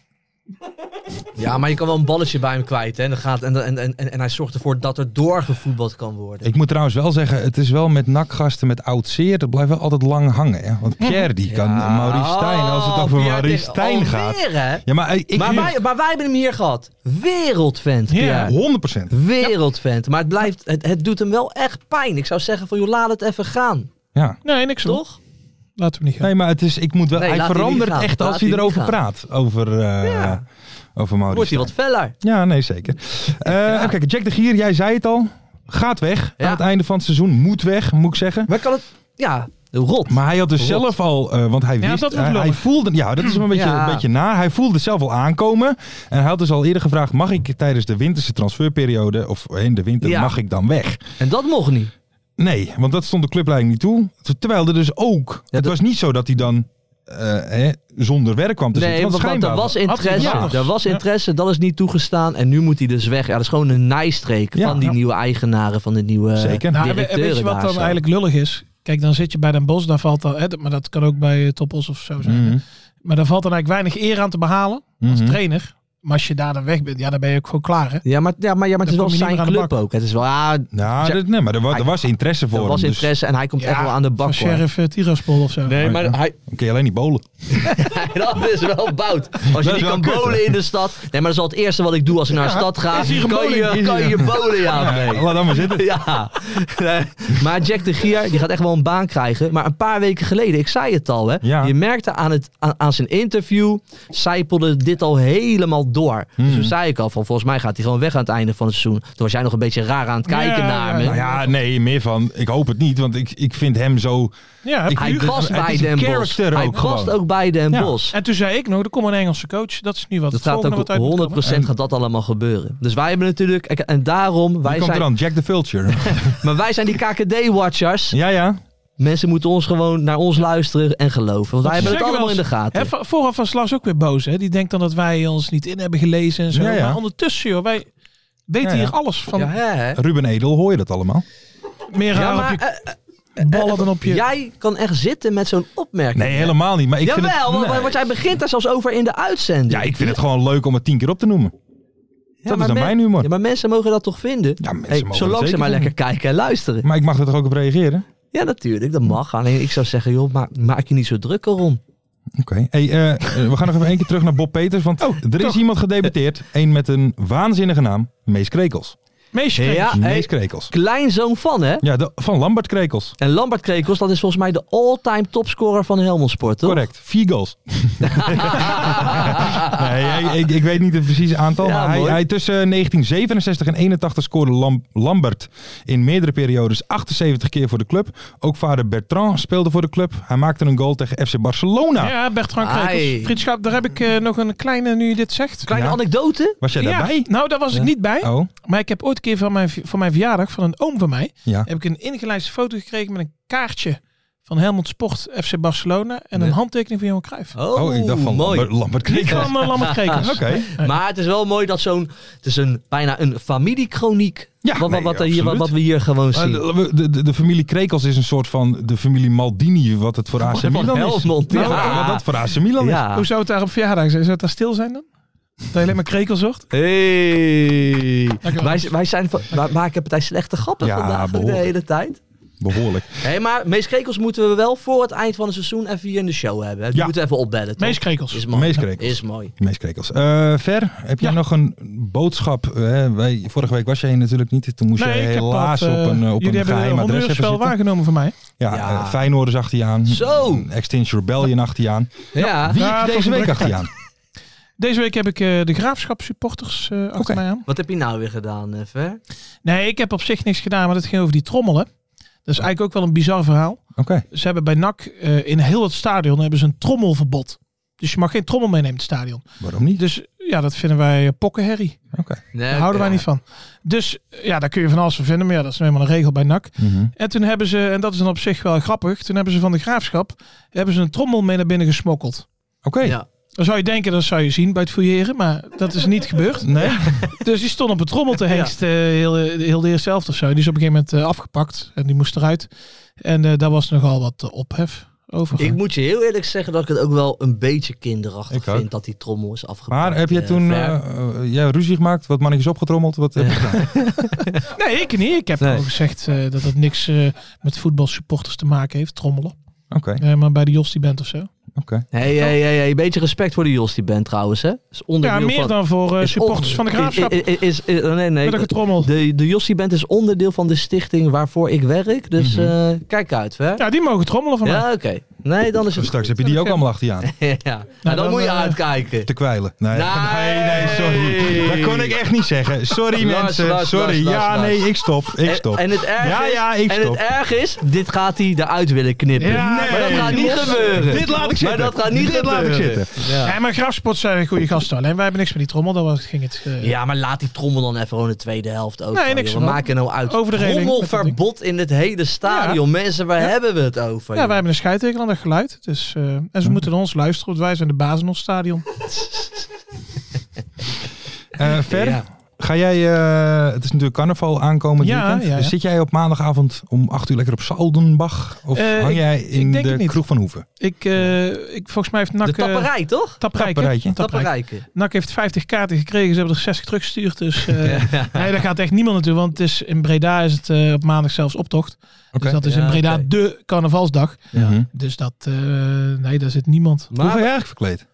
Ja, maar je kan wel een balletje bij hem kwijt. Hè? En, dan gaat, en, en, en, en hij zorgt ervoor dat er doorgevoetbald kan worden. Ik moet trouwens wel zeggen, het is wel met nakgasten met oud zeer. Dat blijft wel altijd lang hangen. Hè? Want Pierre die kan ja. Maurice Stijn, als het over Pierre Maurice Stijn gaat. Hè? Ja, maar, ik, maar, wij, maar wij hebben hem hier gehad. Wereldvent, Pierre. Ja, honderd procent. Wereldvent. Maar het, blijft, het, het doet hem wel echt pijn. Ik zou zeggen van, joh, laat het even gaan. Ja. Nee, niks hoor. Toch? Laten we niet gaan. Nee, maar het is, ik moet wel, nee, hij verandert echt laat als hij erover praat. Over, uh, ja. over Maurice Wordt hij wat feller. Ja, nee, zeker. Uh, ja. Even kijken, Jack de Gier, jij zei het al. Gaat weg ja. aan het einde van het seizoen. Moet weg, moet ik zeggen. Maar kan het... Ja, rot. Maar hij had dus rot. zelf al, uh, want hij ja, wist, dat hij, hij voelde, ja, dat is een beetje, ja. een beetje na. Hij voelde zelf al aankomen. En hij had dus al eerder gevraagd, mag ik tijdens de winterse transferperiode, of in de winter, ja. mag ik dan weg? En dat mocht niet. Nee, want dat stond de clubleiding niet toe. Terwijl er dus ook, ja, het dat... was niet zo dat hij dan uh, hè, zonder werk kwam te nee, zitten. Want want er was interesse, ja. er was interesse, dat is niet toegestaan. En nu moet hij dus weg. Ja, dat is gewoon een nijstreek ja, van die ja. nieuwe eigenaren, van de nieuwe Zeker. Nou, en weet je wat dan zo. eigenlijk lullig is? Kijk, dan zit je bij Den Bosch, daar valt dan, hè, maar dat kan ook bij Topos of zo zijn. Mm-hmm. Maar daar valt dan eigenlijk weinig eer aan te behalen als mm-hmm. trainer. Maar als je daar dan weg bent, ja, dan ben je ook gewoon klaar, hè? Ja, maar, ja, maar, ja, maar het is wel zijn club ook. Het is wel, ja... Nou, dat, nee, maar er was, er was interesse voor er was hem, interesse dus. En hij komt ja, echt wel aan de bak. Van Sheriff uh, Tiraspol of zo. Nee, maar ja. hij... Dan kun je alleen niet bowlen. Dat is wel bout. Als je niet kan kut, bowlen in de stad... Nee, maar dat is al het eerste wat ik doe als ik naar de ja, stad ga. Kan je, kan je bowlen, ja, nee. Ja, laat dan maar zitten. Ja. Nee. Maar Jack de Gier, die gaat echt wel een baan krijgen. Maar een paar weken geleden, ik zei het al, hè. Ja. Je merkte aan, het, aan, aan zijn interview... Sijpelde dit al helemaal door. Hmm. Dus toen zei ik al van, volgens mij gaat hij gewoon weg aan het einde van het seizoen. Toen was jij nog een beetje raar aan het kijken Ja, naar ja, me. Nou ja, nee, meer van, ik hoop het niet, want ik, ik vind hem zo... Ja, Ik- Hij het- past het bij is een Den Bosch. character Hij ook past gewoon. ook bij Den Ja. Bosch. en toen zei ik nog, er komt een Engelse coach. Dat is nu wat Dat het gaat volgende ook wat uit moet honderd komen. procent En- gaat dat allemaal gebeuren. Dus wij hebben natuurlijk... En daarom, wij Wie komt er zijn, dan? Jack the Vulture. maar wij zijn die K K D-watchers. ja, ja. Mensen moeten ons gewoon naar ons luisteren en geloven. Want wij hebben het zeggen allemaal in wel de gaten. Hè, vo- vooraf was Lars ook weer boos. Hè? Die denkt dan dat wij ons niet in hebben gelezen en zo. Ja, ja. Maar ondertussen, joh, wij weten Ja, ja. hier alles van. Ja, hè? Ruben Edel, hoor je dat allemaal? Meer Ja, raar maar, op je eh, eh, ballen dan op je... Jij kan echt zitten met zo'n opmerking. Nee, helemaal niet. Maar ik vind Jawel, het, want, nee. want jij begint daar zelfs over in de uitzending. Ja, ik vind het gewoon leuk om het tien keer op te noemen. Ja, dat is maar dan men- mijn humor. Ja, maar mensen mogen dat toch vinden? Ja, mensen Hey, mogen zolang dat ze zeker maar vinden. lekker kijken en luisteren. Maar ik mag er toch ook op reageren? Ja, natuurlijk, dat mag. Alleen ik zou zeggen, joh, maak, maak je niet zo druk erom. Oké. Hey, eh, eh, we gaan nog even één keer terug naar Bob Peters. Want er is toch? iemand gedebuteerd. Eén met een waanzinnige naam. Mees Krekels. Meisje, Ja, Mees hey, Krekels. kleinzoon van, hè? Ja, de, van Lambert Krekels. En Lambert Krekels, dat is volgens mij de all-time topscorer van Helmond Sport, toch? Correct. Vier goals. nee, ik, ik weet niet het precieze aantal. Ja, maar hij, mooi. hij tussen negentien zevenenzestig en eenentachtig scoorde Lam- Lambert in meerdere periodes achtenzeventig keer voor de club. Ook vader Bertrand speelde voor de club. Hij maakte een goal tegen F C Barcelona. Ja, Bertrand Krekels. Ai. Vriendschap, daar heb ik eh, nog een kleine, nu je dit zegt. Kleine Ja. anekdote. Was jij Ja, daarbij? nou, daar was ik niet bij. Oh, Maar ik heb ooit een keer van mijn, voor mijn verjaardag, van een oom van mij, ja. heb ik een ingelijste foto gekregen met een kaartje van Helmond Sport F C Barcelona en een Ja. handtekening van Johan Cruijff. Oh, Oh, ik dacht van mooi. Lambert, Lambert Niet Krekels. van uh, Lambert Krekels. Oké. Maar het is wel mooi dat zo'n... Het is een, bijna een familiekroniek. Ja, wat, wat, nee, wat, er hier, wat, absoluut. wat we hier gewoon Maar zien. De, de, de, de familie Krekels is een soort van de familie Maldini, wat het voor A C Van Milan is. Helmond, Nou, ja. wat dat voor A C Milan is. Ja. Hoe zou het daar op verjaardag zijn? Zou het daar stil zijn dan? Dat je alleen maar Krekels zocht? Hey. Dankjewel. Wij, wij zijn van, wij maken partij slechte grappen Ja, vandaag ook de behoorlijk. hele tijd. Behoorlijk. Hé, maar Mees Krekels moeten we wel voor het eind van het seizoen even hier in de show hebben. hè? Die Ja. moeten we even opbellen. toch? Mees Krekels. Is mooi. Mees Krekels. Is mooi. Mees Krekels. Eh, Ver, heb jij Ja. nog een boodschap? Hè? Wij, vorige week was jij hier natuurlijk niet. Toen moest Nee, jij ik heb helaas wat, eh, op een, eh, op jullie een hebben geheim een adres even hondeurspel zitten. waargenomen van mij. Ja, Ja. eh, Feyenoord is achter je aan. Zo. Extinction Rebellion achter je aan. Ja. Wie Ja, is het was deze een week drukke achter je tijd. aan? Deze week heb ik uh, de Graafschap supporters uh, achter Oké. mij aan. Wat heb je nou weer gedaan, uh, Ver? Nee, ik heb op zich niks gedaan, maar het ging over die trommelen. Dat is eigenlijk ook wel een bizar verhaal. Oké. Okay. Ze hebben bij N A C uh, in heel het stadion hebben ze een trommelverbod. Dus je mag geen trommel meenemen in het stadion. Waarom niet? Dus ja, dat vinden wij pokkenherrie. Oké. Okay. Nee, Daar houden wij niet van. Dus ja, daar kun je van alles van vinden. Maar ja, dat is nou eenmaal een regel bij N A C. Mm-hmm. En toen hebben ze, en dat is dan op zich wel grappig. Toen hebben ze van de Graafschap hebben ze een trommel mee naar binnen gesmokkeld. Oké. Okay. Ja. Dan zou je denken, dat zou je zien bij het fouilleren. Maar dat is niet gebeurd. Nee. Dus die stond op het trommel te hengst. Ja. Uh, heel, heel de eerste helft of zo. Die is op een gegeven moment uh, afgepakt. En die moest eruit. En uh, daar was nogal wat uh, ophef over. Ik moet je heel eerlijk zeggen dat ik het ook wel een beetje kinderachtig ik vind ook. dat die trommel is afgepakt. Maar heb je toen uh, uh, ja, ruzie gemaakt? Wat mannetjes opgetrommeld? Wat heb je gedaan? Nee, ik niet. Ik heb nee. al gezegd uh, dat het niks uh, met voetbalsupporters te maken heeft. Trommelen. Oké. Okay. Uh, maar bij de Jostie Band of zo. Oké. Okay. Hey, hey, hey, hey, een beetje respect voor de Jostie Band trouwens, hè? Is ja, meer van, dan voor uh, supporters van de Graafschap. Is, is, is, is, nee, nee. Met een getrommel. De, de Jostie Band is onderdeel van de stichting waarvoor ik werk. Dus mm-hmm. uh, kijk uit, hè? Ja, die mogen trommelen van ja, mij. Ja, oké. Okay. Nee, dan is het Straks heb je die ook okay. allemaal achter je aan. ja, nou, dan, dan moet je uh, uitkijken. Te kwijlen. Nee, nee, nee, nee, sorry. Dat kon ik echt niet zeggen. Sorry Lars, mensen, Lars, sorry. Lars, Lars, ja, Lars. nee, ik stop. Ik stop. En, en het erg ja, is, ja, ik en stop. het erg is, dit gaat hij eruit willen knippen. Ja, nee, maar dat gaat niet los. gebeuren. Dit laat ik zitten. Maar dat gaat niet dit gebeuren. Laat ik zitten. Ja. Ja, maar Graafsport zijn een goede gasten. Alleen wij hebben niks met die trommel. Dat ging het. Uh... Ja, maar laat die trommel dan even gewoon de tweede helft ook. Nee, niks we maken nou uit. Over de trommelverbod in het hele stadion. Ja. Mensen, waar ja. hebben we het over? Ja, wij hebben een scheidtekel aan dat geluid. Dus, uh, en ze hm. moeten naar ons luisteren, want wij zijn de baas in ons stadion. uh, Ver, ja. ga jij, uh, het is natuurlijk carnaval aankomend ja, weekend. Ja, ja. Zit jij op maandagavond om acht uur lekker op Zaldenbach? Of uh, hang jij in de kroeg van Hoeven? Ik, uh, ik, volgens mij heeft N A C... De tapperij, toch? Tapperijtje. Tapperijke. N A C heeft vijftig kaarten gekregen. Ze hebben er zestig teruggestuurd. Dus uh, ja. nee, daar gaat echt niemand naartoe. Want het is, in Breda is het uh, op maandag zelfs optocht. Okay. Dus dat is ja, in Breda okay. de carnavalsdag. Ja. Dus dat... Uh, nee, daar zit niemand. Maar, Hoe ben je eigenlijk verkleed?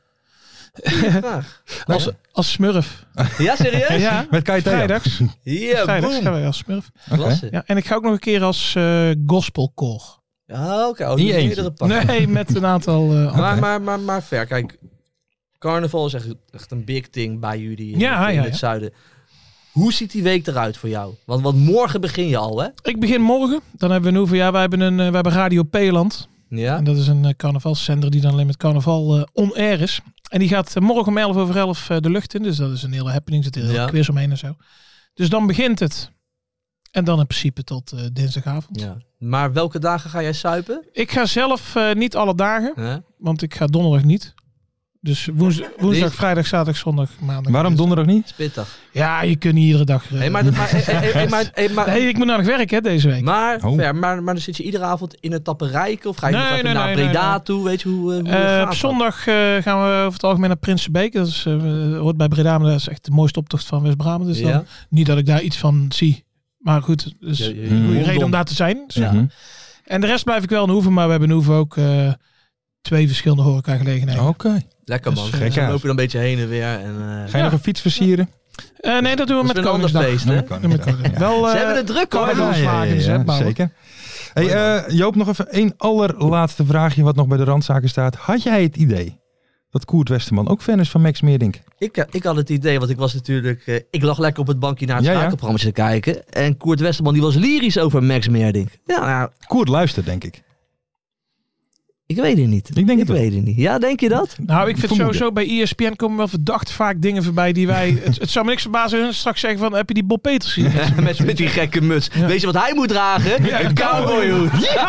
als, als smurf. Ja, serieus? Ja, met Kai vrijdags. Ja, vrijdags gaan wij als smurf. Okay. Ja, en ik ga ook nog een keer als uh, gospelkoor. Ja, oké. Okay. Oh, niet eentje. Nee, met een aantal... Uh, maar, maar, maar, maar ver, kijk. carnaval is echt, echt een big thing bij jullie in, Ja, in ja, het ja. zuiden. Hoe ziet die week eruit voor jou? Want, want morgen begin je al, hè? Ik begin morgen. Dan hebben we een hoeveel jaar. Wij hebben, een, uh, wij hebben Radio Peeland. Ja. En dat is een uh, carnavalszender die dan alleen met carnaval uh, on-air is. En die gaat uh, morgen om elf over elf uh, de lucht in. Dus dat is een hele happening. Er zit een hele Ja. quiz omheen en zo. Dus dan begint het. En dan in principe tot uh, dinsdagavond. Ja. Maar welke dagen ga jij suipen? Ik ga zelf uh, niet alle dagen. Huh? Want ik ga donderdag niet. Dus woens, woensdag, Dit- vrijdag, zaterdag, zondag, maandag. Waarom donderdag niet? Spittig. Ja, je kunt niet iedere dag... Uh, Hey, maar, maar, hey, hey, hey, maar, hey, maar, nee, ik moet naar het werk hè, deze week. maar, Oh. ver, maar, maar dan zit je iedere avond in het Tapperijke of ga je Nee, nog even nee, naar nee, Breda nee, nee. toe? Weet je hoe, uh, hoe Uh, het gaat op dat? zondag uh, gaan we over het algemeen naar Prinsenbeek. Dat is, uh, hoort bij Breda, maar dat is echt de mooiste optocht van West-Brabant. Dus Ja. dan, niet dat ik daar iets van zie. Maar goed, dus Ja, een ja, ja. goede Rondom. reden om daar te zijn. Dus, Ja. Mhm. En de rest blijf ik wel in Hoeven, maar we hebben in Hoeven ook uh, twee verschillende horecagelegenheden. Oké. Lekker man. Dus, Dus, gek dan uit. loop je dan een beetje heen en weer. En, uh, Ga je Ja. nog een fiets versieren? Uh, nee, dat doen we dat is met weer een ander Koningsdag. feest, hè? Ja, met Koningsdag, Ja, met ja. Wel, uh, Ze hebben het druk hoor. carnavalswagen is, hè, bouwen. zeker. Hey, uh, Joop, nog even één allerlaatste vraagje wat nog bij de randzaken staat. Had jij het idee dat Koert Westerman ook fan is van Max Meerdink? Ik, uh, ik had het idee, want ik was natuurlijk... Uh, ik lag lekker op het bankje naar het Ja, ja. schakelprogramma te kijken. En Koert Westerman die was lyrisch over Max Meerdink. Ja, nou, Koert luistert, denk ik. ik weet het niet. Ik denk het wel. weet het niet. Ja, denk je dat? Nou, ik vind Vermoeden. sowieso bij E S P N komen wel verdacht vaak dingen voorbij die wij... Het, het zou me niks verbazen hun straks zeggen van, heb je die Bob Peters gezien? met, met die gekke muts. Weet je wat hij moet dragen? Een cowboyhoed.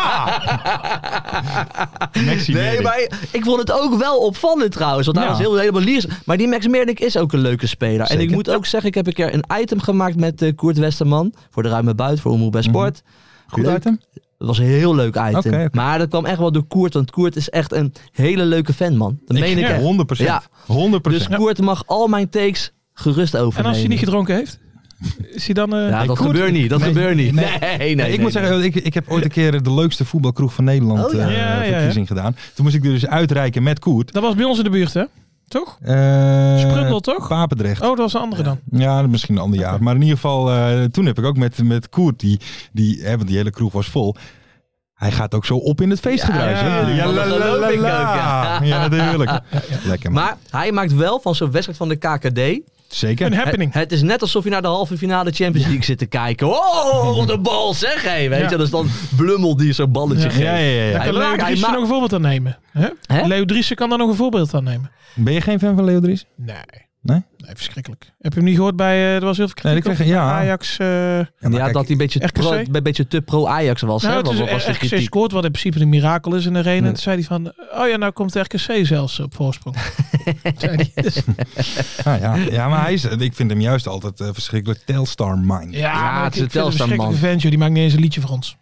Maxi Nee, Meerdink. maar ik vond het ook wel opvallend trouwens. Want hij Ja. was heel, helemaal lyrisch. Maar die Max Meerdink is ook een leuke speler. En ik Zeker. moet ook zeggen, ik heb een keer een item gemaakt met uh, Koert Westerman. Voor de Ruime Buit, voor Omroep bij Sport. Goed Leuk. item? Het was een heel leuk item. Oké, oké. Maar dat kwam echt wel door Koert. Want Koert is echt een hele leuke fan, man. Dat meen ik ja, echt. honderd procent. Ja. honderd Dus procent. Koert mag al mijn takes gerust En overnemen. als hij niet gedronken heeft? Is hij dan... Uh, Ja, dat Koert- gebeurt niet. Dat nee, gebeurt niet. nee. Nee, nee, nee. Nee, ik moet nee. zeggen, ik, ik heb ooit een keer de leukste voetbalkroeg van Nederland Oh, ja. eh, Ja, ja, ja. verkiezing gedaan. Toen moest ik er dus uitreiken met Koert. Dat was bij ons in de buurt, hè? Toch? Uh, Sprundel, toch? Papendrecht. Oh, dat was een andere dan. Ja, misschien een ander jaar. Maar in ieder geval, uh, toen heb ik ook met, met Koert, die, die, hè, want die hele kroeg was vol. Hij gaat ook zo op in het feestgedruis. Ja, hè? ja, la, dat la, geloof la, ik la. ook, ja. Ja, natuurlijk. Lekker man. Maar hij maakt wel van zo'n wedstrijd van de K K D... Zeker. Een happening. Het, het is net alsof je naar de halve finale Champions League zit te kijken. Oh, op de bal zeg hé. Weet Ja. je, dat is dan Blummel die zo'n balletje Ja. geeft. Ja, ja, ja, ja. Daar Hij kan Leo maakt- hij Driessen maakt- nog een voorbeeld aan nemen. Hè? Hè? Leo Driessen kan daar nog een voorbeeld aan nemen. Ben je geen fan van Leo Dries? Nee. Nee? Nee, verschrikkelijk. Heb je hem niet gehoord bij... Uh, er was heel veel kritiek Nee, ik op kreeg- ja. Ajax. Uh, Ja, maar Ja, kijk, dat hij een beetje, R K C? pro, een beetje te pro-Ajax was. nou, hè? het Wat, is wat was de R K C kritiek? scoort, wat in principe een mirakel is in de arena. Nee. En toen zei hij van... Oh ja, nou komt de R K C zelfs op voorsprong. zei hij. Dus, ah, ja. ja, maar hij is, ik vind hem juist altijd uh, verschrikkelijk Telstar Mind. ja, Ja, maar het ik, is een ik vind hem een Telstar verschrikkelijke man. vent, joh. Die maakt niet eens een liedje voor ons.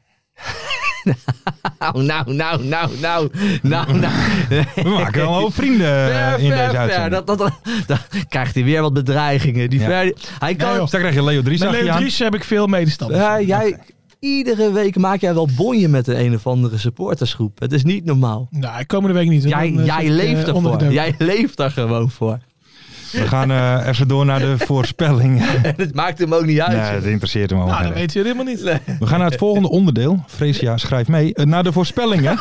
Nou, nou, nou, nou, nou, nou, nou. We maken wel een hoop vrienden uh, Ver, in ver, deze ver. uitzending. Dat, dat, dan krijgt hij weer wat bedreigingen. Die Ja. ver, hij kan... Nee, joh. Dus daar krijg je Leo Dries Met achter je Leo aan. Driessen heb ik veel medestanders. Ja, jij, iedere week maak jij wel bonje met de een of andere supportersgroep. Het is niet normaal. Nou, komende week niet. hoor. Jij, Dan, uh, jij zit ik, uh, leeft onder de ervoor. dood. Jij leeft daar gewoon voor. We gaan uh, even door naar de voorspelling. En het maakt hem ook niet uit. Nee, dat interesseert hem ook Nou, dat niet. weten jullie helemaal niet. We gaan naar het volgende onderdeel. Freesia, schrijf mee. Uh, naar de voorspellingen.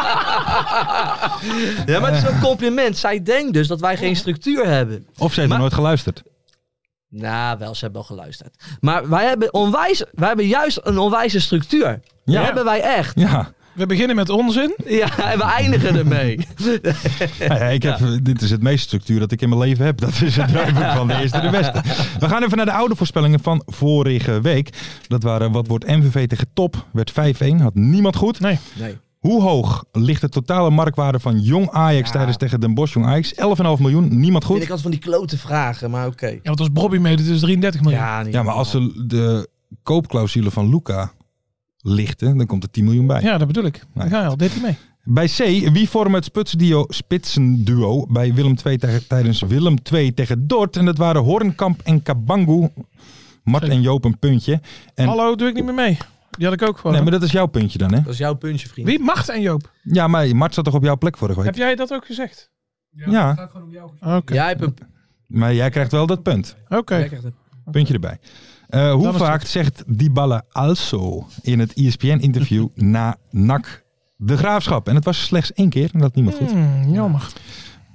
Ja, maar het is een compliment. Zij denkt dus dat wij geen structuur hebben. Of ze heeft Maar- nog nooit geluisterd. Nou, wel, ze hebben wel geluisterd. Maar wij hebben, onwijs, wij hebben juist een onwijze structuur. Die Ja. hebben wij echt. Ja. We beginnen met onzin. Ja, en we eindigen ermee. Ja, ja, ik heb, dit is het meeste structuur dat ik in mijn leven heb. Dat is het draaiboek van de eerste de beste. We gaan even naar de oude voorspellingen van vorige week. Dat waren wat wordt M V V tegen Top. Werd vijf-een. Had niemand goed. Nee. Nee. Hoe hoog ligt de totale marktwaarde van Jong Ajax Ja. tijdens tegen Den Bosch Jong Ajax? elf komma vijf miljoen. Niemand Vind goed. ik altijd van die klote vragen, maar oké. Ja, want als Bobby mee, dat is drieëndertig miljoen. Ja, niet Ja, maar als ze de koopclausule van Luca lichten, dan komt er tien miljoen bij. Ja, dat bedoel ik. Dan ga je al, deed hij mee. Bij C, wie vormen het spitsenduo, spitsenduo bij Willem twee tegen, tijdens Willem twee tegen Dort? En dat waren Hornkamp en Kabangu. Mart en Joop een puntje. En, Hallo, doe ik niet meer mee. Die had ik ook gewoon. nee, maar dat is jouw puntje dan, hè? Dat is jouw puntje, vriend. Wie? Mart en Joop. Ja, maar Mart zat toch op jouw plek vorige week? Heb jij dat ook gezegd? Ja, Ja. Het gaat gewoon om jou. Oké. Jij hebt een... Maar jij krijgt wel dat punt. Oké. Jij krijgt een- Puntje erbij. Uh, hoe Dan is vaak het. zegt Dybala also in het E S P N-interview na N A C de Graafschap? En het was slechts één keer en dat niemand goed. Hmm, jammer.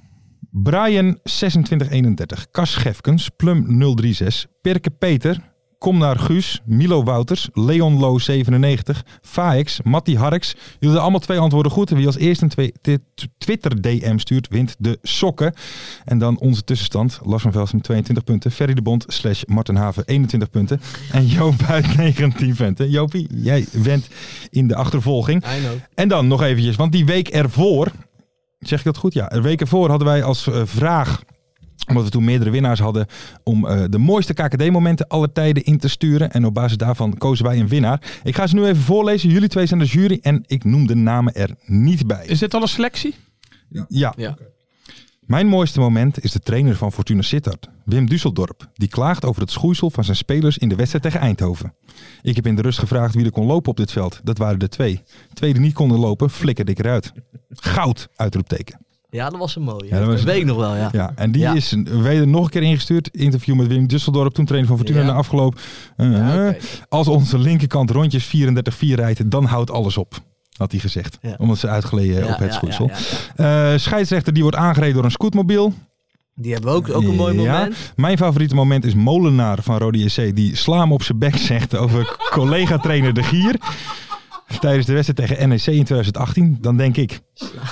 Brian zesentwintig eenendertig. Cas Gefkens. Plum nul drie zes. Perke Peter. Kom naar Guus. Milo Wouters. Leon Lo zevenennegentig. Faix. Matti Harks. Jullie hadden allemaal twee antwoorden goed. En wie als eerste een twee, t- Twitter D M stuurt, wint de sokken. En dan onze tussenstand. Lars van Velsen tweeëntwintig punten. Ferry de Bond slash Martin Haven eenentwintig punten. En Joop uit negentien punten. Jopie, jij went in de achtervolging. I know. En dan nog eventjes, want die week ervoor... Zeg ik dat goed? Ja, de week ervoor hadden wij als uh, vraag... Omdat we toen meerdere winnaars hadden om uh, de mooiste K K D-momenten aller tijden in te sturen. En op basis daarvan kozen wij een winnaar. Ik ga ze nu even voorlezen. Jullie twee zijn de jury en ik noem de namen er niet bij. Is dit al een selectie? Ja. ja. Ja. Mijn mooiste moment is de trainer van Fortuna Sittard, Wim Dusseldorp. Die klaagt over het schoeisel van zijn spelers in de wedstrijd tegen Eindhoven. Ik heb in de rust gevraagd wie er kon lopen op dit veld. Dat waren er twee. Twee die niet konden lopen, flikkerde ik eruit. Goud, uitroepteken. Ja, dat was een mooie. Ja, dat was dat weet ik nog wel, ja. Ja, en die Ja. is weder nog een keer ingestuurd. Interview met Wim Dusseldorp, toen trainer van Fortuna Ja. na afgelopen. Uh, Ja, okay. Als onze linkerkant rondjes vierendertig vier rijdt, dan houdt alles op. Had hij gezegd. Ja. Omdat ze uitgleden Ja, op het ja, schoeisel. ja, ja, Uh, scheidsrechter die wordt aangereden door een scootmobiel. Die hebben ook, ook een mooi Ja. moment. Mijn favoriete moment is Molenaar van Rode J C. Die sla hem op zijn bek zegt over collega-trainer De Gier. Tijdens de wedstrijd tegen N E C in twintig achttien. Dan denk ik,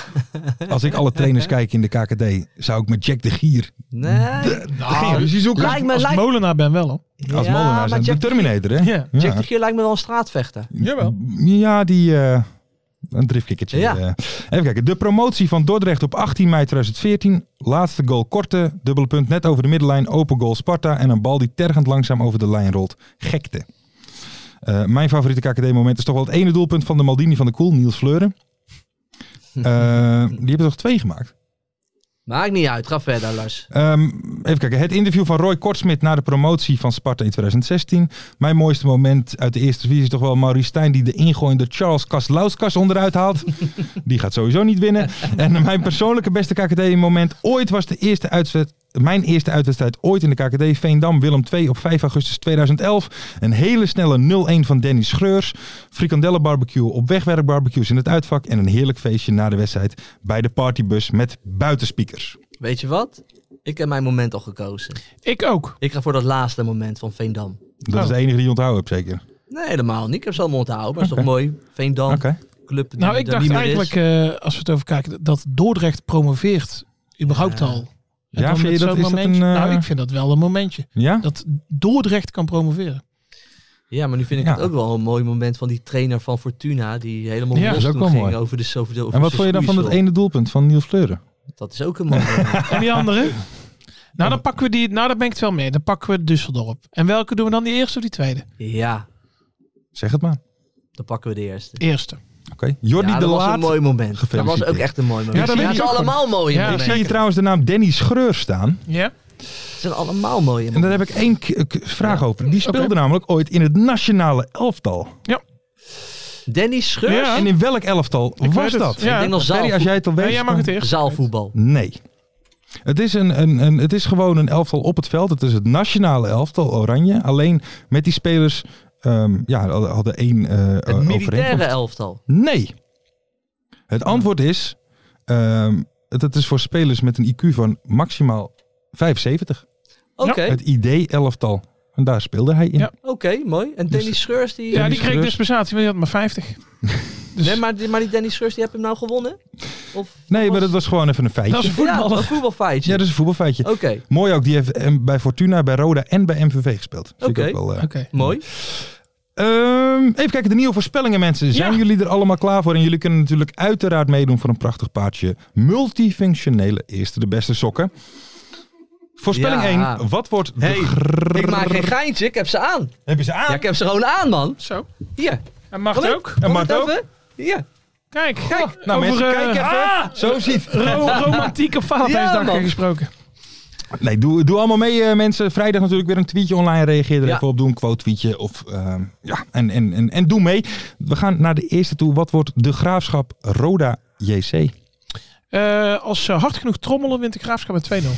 als ik alle trainers kijk in de K K D, zou ik met Jack De Gier Nee. de, geen ruzie zoeken. Lijkt me, Als lijkt... Molenaar ben wel hoor. Als Ja, Molenaar maar zijn de Jack de Terminator, hè? Ja. Jack de Gier lijkt me wel een straatvechter. Jawel. Ja, die... Uh, een driftkikkertje. Ja. Uh, even kijken. De promotie van Dordrecht op achttien mei tweeduizend veertien. Laatste goal korte. Dubbele punt net over de middenlijn. Open goal Sparta. En een bal die tergend langzaam over de lijn rolt. Gekte. Uh, mijn favoriete K K D-moment is toch wel het ene doelpunt van de Maldini van de Koel. Niels Fleuren. Uh, die hebben toch twee gemaakt? Maakt niet uit, ga verder, Lars. Um, even kijken. Het interview van Roy Kortsmit na de promotie van Sparta in twintig zestien. Mijn mooiste moment uit de eerste divisie is toch wel Maurice Stijn die de ingooiende Charles Kaslauskas onderuit haalt. Die gaat sowieso niet winnen. En mijn persoonlijke beste K K D-moment ooit was de eerste uitzet, mijn eerste uitwedstrijd ooit in de K K D. Veendam Willem twee op vijf augustus tweeduizend elf. Een hele snelle nul een van Danny Schreurs. Frikandellenbarbecue op wegwerkbarbecues in het uitvak. En een heerlijk feestje na de wedstrijd bij de partybus met buitenspeakers. Weet je wat? Ik heb mijn moment al gekozen. Ik ook. Ik ga voor dat laatste moment van Veendam. Dat Oh. is de enige die je onthouden hebt, zeker? Nee, helemaal niet. Ik heb ze allemaal onthouden, maar is Oké. toch mooi? Veendam, Oké. club die Nou, ik er dacht niet meer eigenlijk, is. uh, als we het over kijken, dat Dordrecht promoveert überhaupt Ja. al. En Ja, dan vind je met dat- zo'n is dat momentje. een, uh, Nou, ik vind dat wel een momentje. Ja? Dat Dordrecht kan promoveren. Ja, maar nu vind ik Ja. het ook wel een mooi moment van die trainer van Fortuna, die helemaal Ja, los dat is ook toen wel ging mooi. over de over de over En wat de vond je dan van het schoeisel. ene doelpunt van Niels Fleuren? Dat is ook een mooi moment. En die andere? Nou, dan pakken we die. Nou, daar ben ik het wel mee. Dan pakken we Düsseldorp. En welke doen we dan? Die eerste of die tweede? Ja, Zeg het maar. dan pakken we de eerste. Eerste. Oké. Jordi Ja, de dat was een Laat. mooi moment. Dat was Gefeliciteerd. ook echt een mooi moment. Ja, dat Ja, weet het ik zijn ook allemaal mooie Ja, Ik momenten. zie hier trouwens de naam Danny Schreurs staan. Ja? Het zijn allemaal mooie En daar momenten. heb ik één k- k- vraag Ja. over. Die speelde Oké. namelijk ooit in het nationale elftal. Danny Scheurs? Ja. En in welk elftal Ik was weet het. dat? Ja. Ik denk nog Ferry, als zaalvoetbal. jij het al Ja, weet. jij mag het dan- eerst. Zaalvoetbal. Nee. Het is, een, een, een, het is gewoon een elftal op het veld. Het is het nationale elftal, Oranje. Alleen met die spelers um, ja, hadden hadden één uh, Het militaire overeenkomst. elftal. Nee. Het antwoord is... Um, het, het is voor spelers met een I Q van maximaal vijfenzeventig. Oké, Het I D-elftal. En daar speelde hij in. Ja. oké, mooi. En Danny Dus- Scheurs, die... Ja, die kreeg Schreurs. dispensatie, maar die had maar vijftig. Dus Nee, maar, die- maar die Danny Scheurs, die heb hem nou gewonnen? Of Nee, maar dat was gewoon even een feitje. Dat is een Ja, voetballer. een voetbalfeitje. Ja, dat is een voetbalfeitje. Oké, Mooi ook, die heeft em, bij Fortuna, bij Roda en bij M V V gespeeld. Vind ik Oké. ook wel, eh. Oké. mooi. Ehm, even kijken, de nieuwe voorspellingen mensen. Zijn Ja. jullie er allemaal klaar voor? En jullie kunnen natuurlijk uiteraard meedoen voor een prachtig paardje multifunctionele eerste de beste sokken. Voorspelling Ja. één. Wat wordt de Hey, grrrr- Ik maak geen geintje, ik heb ze aan. Heb je ze aan? Ja, ik heb ze gewoon aan, man. Zo. Hier. En mag Kom het in. ook? En Kom Mart het ook? even. Hier. Kijk, kijk. Nou over, mensen, eh, kijk even. ah, Zo ziet. ro- romantiek op Valentijnsdag Ja, man. gesproken. Nee, doe, doe allemaal mee eh, mensen. Vrijdag natuurlijk weer een tweetje online. Reageer er Ja. even op. Doe een quote tweetje. Of, ehm, ja, en, en, en, en doe mee. We gaan naar de eerste toe. Wat wordt de Graafschap Roda J C? Eh, als ze hard genoeg trommelen, wint de Graafschap met twee nul.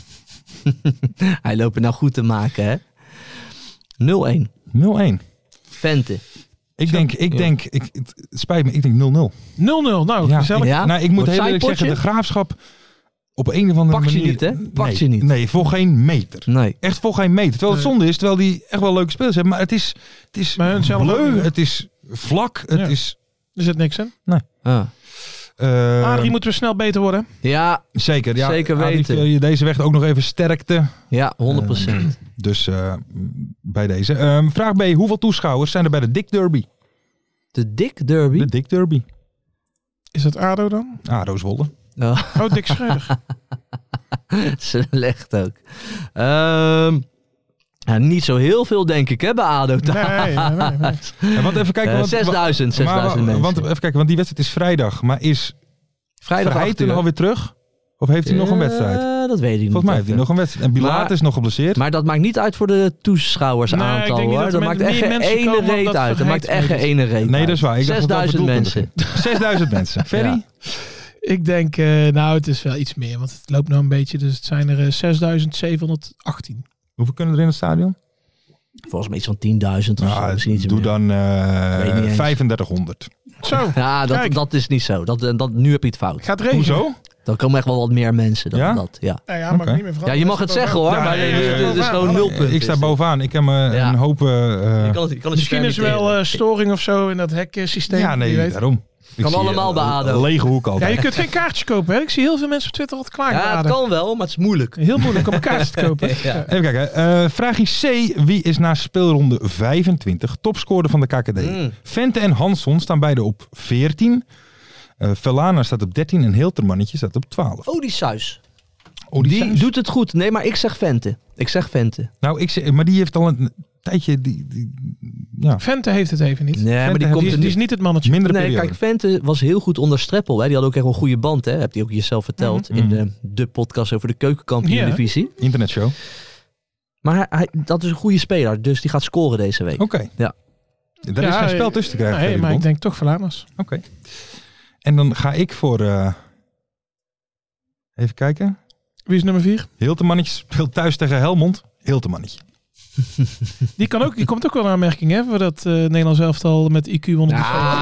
Hij loopt het nou goed te maken, hè. nul een. nul een. Vente. Ik denk, ik Ja. denk, ik, het spijt me, ik denk nul nul. nul nul, nou, Ja, gezellig. ik, Ja? nou, ik moet Wordt heel eerlijk saai zeggen, de potje? Graafschap op een of andere Pak je manier... niet, hè? Pak nee, je niet. Nee, voor geen meter. Nee. Echt voor geen meter. Terwijl het Nee. zonde is, terwijl die echt wel leuke spelers hebben. Maar het is, het is Maar hun zelf ook bleu, niet, hè? het is vlak, het Ja. is... Er zit niks in. Ah. Uh, Adrie moeten we snel beter worden. Ja, Zeker, ja. Zeker Adrie, weten. wil je deze weg ook nog even sterkte. ja, honderd procent. Dus uh, bij deze. Uh, vraag B. Hoeveel toeschouwers zijn er bij de Dick Derby? De Dick Derby? De Dick Derby. Is dat A D O dan? ADO Zwolle. Oh. Oh, Dick Schreuder. Slecht ook. Um, ja, niet zo heel veel, denk ik, hè, bij A D O. Nee, nee, nee, nee. Ja, want even kijken. Uh, want, zesduizend, zesduizend maar, mensen. Want even kijken, want die wedstrijd is vrijdag. Maar is Vrijdag Verheijten acht uur. alweer terug? Of heeft hij nog een wedstrijd? Uh, dat weet ik niet. Volgens mij heeft hij nog een wedstrijd. En Bilaat Maar- is nog geblesseerd. Maar dat maakt niet uit voor de Nee, ik toeschouwersaantal, denk niet hoor. dat Dat er maakt met echt meer geen mensen ene komen reet omdat uit. Dat maakt echt Verheijten geen ene reet Nee, uit. dat is waar. Ik dacht dat het over zesduizend doelpunten mensen. ging. zesduizend mensen. Ferry? Ja. Ik denk, uh, nou, het is wel iets meer. Want het loopt nou een beetje. Dus het zijn er uh, zesduizend zevenhonderdachttien. Hoeveel kunnen er in het stadion? Volgens mij iets van tienduizend of zo. Nou, Misschien iets doe meer. dan Weet niet uh, eens. vijfendertighonderd. Zo, Ja, dat, Kijk. dat is niet zo. Dat, dat, nu heb je het fout. gaat regenen. Hoezo? Dan komen echt wel wat meer mensen dan Ja? dat. Ja, Nou ja, mag Oké. niet meer ja veranderen. je mag het zeggen, hoor. Ja, maar nee, het is- nee, het is nee, gewoon nee, nul nee. punten. Ik sta bovenaan. Ik heb me Ja. een hoop... Uh, Je kan het, je kan het Misschien is er wel permitteren. uh, storing of zo in dat heksysteem. ja, nee, wie weet. daarom. Ik Kan zie, allemaal uh, bij A D O. een lege hoek Ja, altijd. je kunt geen kaartjes kopen. Hè? Ik zie heel veel mensen op Twitter altijd klagen. Ja, het kan wel, maar het is moeilijk. Heel moeilijk om kaartjes te kopen. Ja. Ja. Even kijken. Uh, vraagje C. Wie is na speelronde vijfentwintig topscorer van de K K D? Mm. Vente en Hansson staan beide op veertien. Uh, Velana staat op dertien en Hiltermannetje staat op twaalf. Oh, die Suis. Oh, die Die Suis. doet het goed. Nee, maar ik zeg Vente. Ik zeg Vente. Nou, ik zeg, maar die heeft al een tijdje... Die, die, ja, Vente heeft het even niet. Nee, maar die heeft- komt Die is, er die is niet. niet het mannetje. mindere Nee, periode. kijk, Vente was heel goed onder Streppel. Hè. Die had ook echt wel een goede band. Hè. Heb je ook jezelf verteld Mhm. in de, de podcast over de keukenkampioen-divisie. Internetshow. Maar hij, hij- dat is een goede speler. Dus die gaat scoren deze week. Oké. Ja. Daar is Ja, geen spel tussen te krijgen. Nee, Ferry de maar ik Bond. denk toch Verlaners. Oké. En dan ga ik voor... uh, even kijken. Wie is nummer vier? Hiltermannetje speelt thuis tegen Helmond. Hiltermannetje. Die, kan ook, die komt ook wel een aanmerking, hè? Voor dat uh, Nederlands elftal met I Q onder de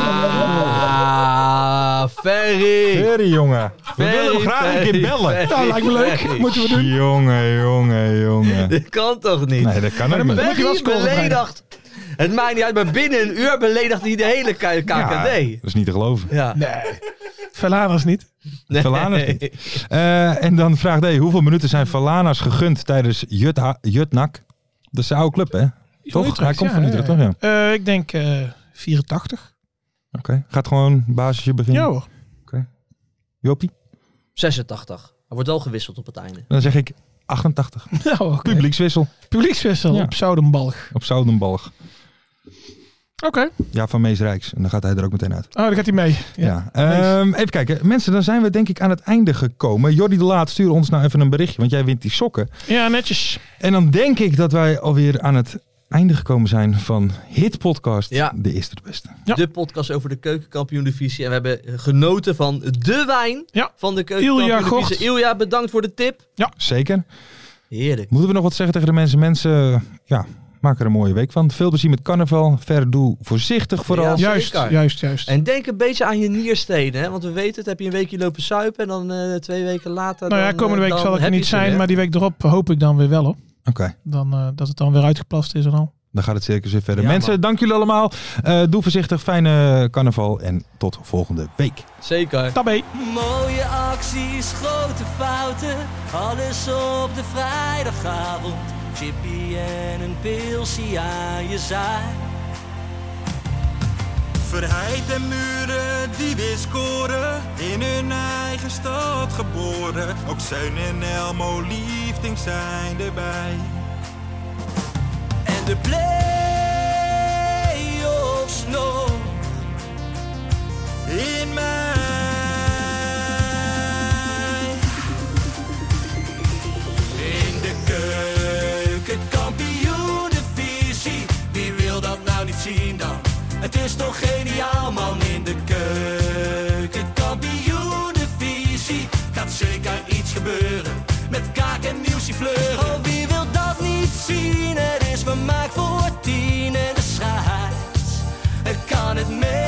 Ah, Ferry. Ferry, jongen. We Ferry, willen hem graag een keer Ferry, bellen. Ferry, Nou, lijkt me leuk. Ferry. Moeten we doen. Jongen, jongen, jongen. Dit kan toch niet? Nee, dat kan ook niet. Moet hij wel Ferry scoren beledigt. Het maakt niet uit, maar binnen een uur beledigt hij de hele K K D. Ja, dat is niet te geloven. Ja. Nee, Verlaners niet. Nee. Verlaners niet. Uh, en dan vraag D. Hoeveel minuten zijn Verlaners gegund tijdens Jut, Jutnak? Dat is de oude club, hè? Toch? Utrecht, Hij komt ja, van Utrecht, ja. toch? Ja. Uh, ik denk uh, vierentachtig. Oké. Okay. Gaat gewoon basisje beginnen? Ja hoor. Okay. Jopie? zesentachtig. Hij wordt wel gewisseld op het einde. Dan zeg ik achtentachtig. Nou, okay. Publiekswissel. Publiekswissel Ja. op Zoudenbalg. Op Zoudenbalg. Oké. Okay. Ja, van Mees Rijks. En dan gaat hij er ook meteen uit. Oh, dan gaat hij mee. Ja. Ja. Um, even kijken. Mensen, dan zijn we denk ik aan het einde gekomen. Jordi de Laat, stuur ons nou even een berichtje. Want jij wint die sokken. Ja, netjes. En dan denk ik dat wij alweer aan het einde gekomen zijn van Hit Podcast. Ja. De eerste de beste. Ja. De podcast over de keukenkampioen-divisie. En we hebben genoten van de wijn Ja. van de Ilja keukenkampioen-divisie. Gort. Ilja, bedankt voor de tip. Zeker. Heerlijk. Moeten we nog wat zeggen tegen de mensen? Mensen, ja, maak er een mooie week van. Veel plezier met carnaval. Ver doe voorzichtig vooral. Ja, Juist, zeker. juist, juist. En denk een beetje aan je nierstenen. Hè? Want we weten het, heb je een weekje lopen suipen. En dan uh, twee weken later... nou ja, dan, komende uh, week dan zal ik er heb niet je ze zijn. weer. Maar die week erop hoop ik dan weer wel op. Oké. Okay. Dan, uh, dat het dan weer uitgeplast is en al. Dan gaat het circus weer verder. Ja, mensen, man. dank jullie allemaal. Uh, doe voorzichtig. Fijne carnaval. En tot volgende week. Zeker. Tabé. Mooie acties, grote fouten, alles op de vrijdagavond. Chippy en een pilsie aan je zaai. Verheid en Muren die weer scoren, in hun eigen stad geboren. Ook Zeun en Elmo Liefding zijn erbij. En de play-offs nog In mij. in de keukenkampioen-divisie. Wie wil dat nou niet zien dan? Het is toch geniaal man, in de keukenkampioen-divisie. Gaat zeker iets gebeuren met kaak en nieuwsie fleuren. Oh, wie wil dat niet zien? Het is vermaakt voor tien en de scheids. Het kan het mee.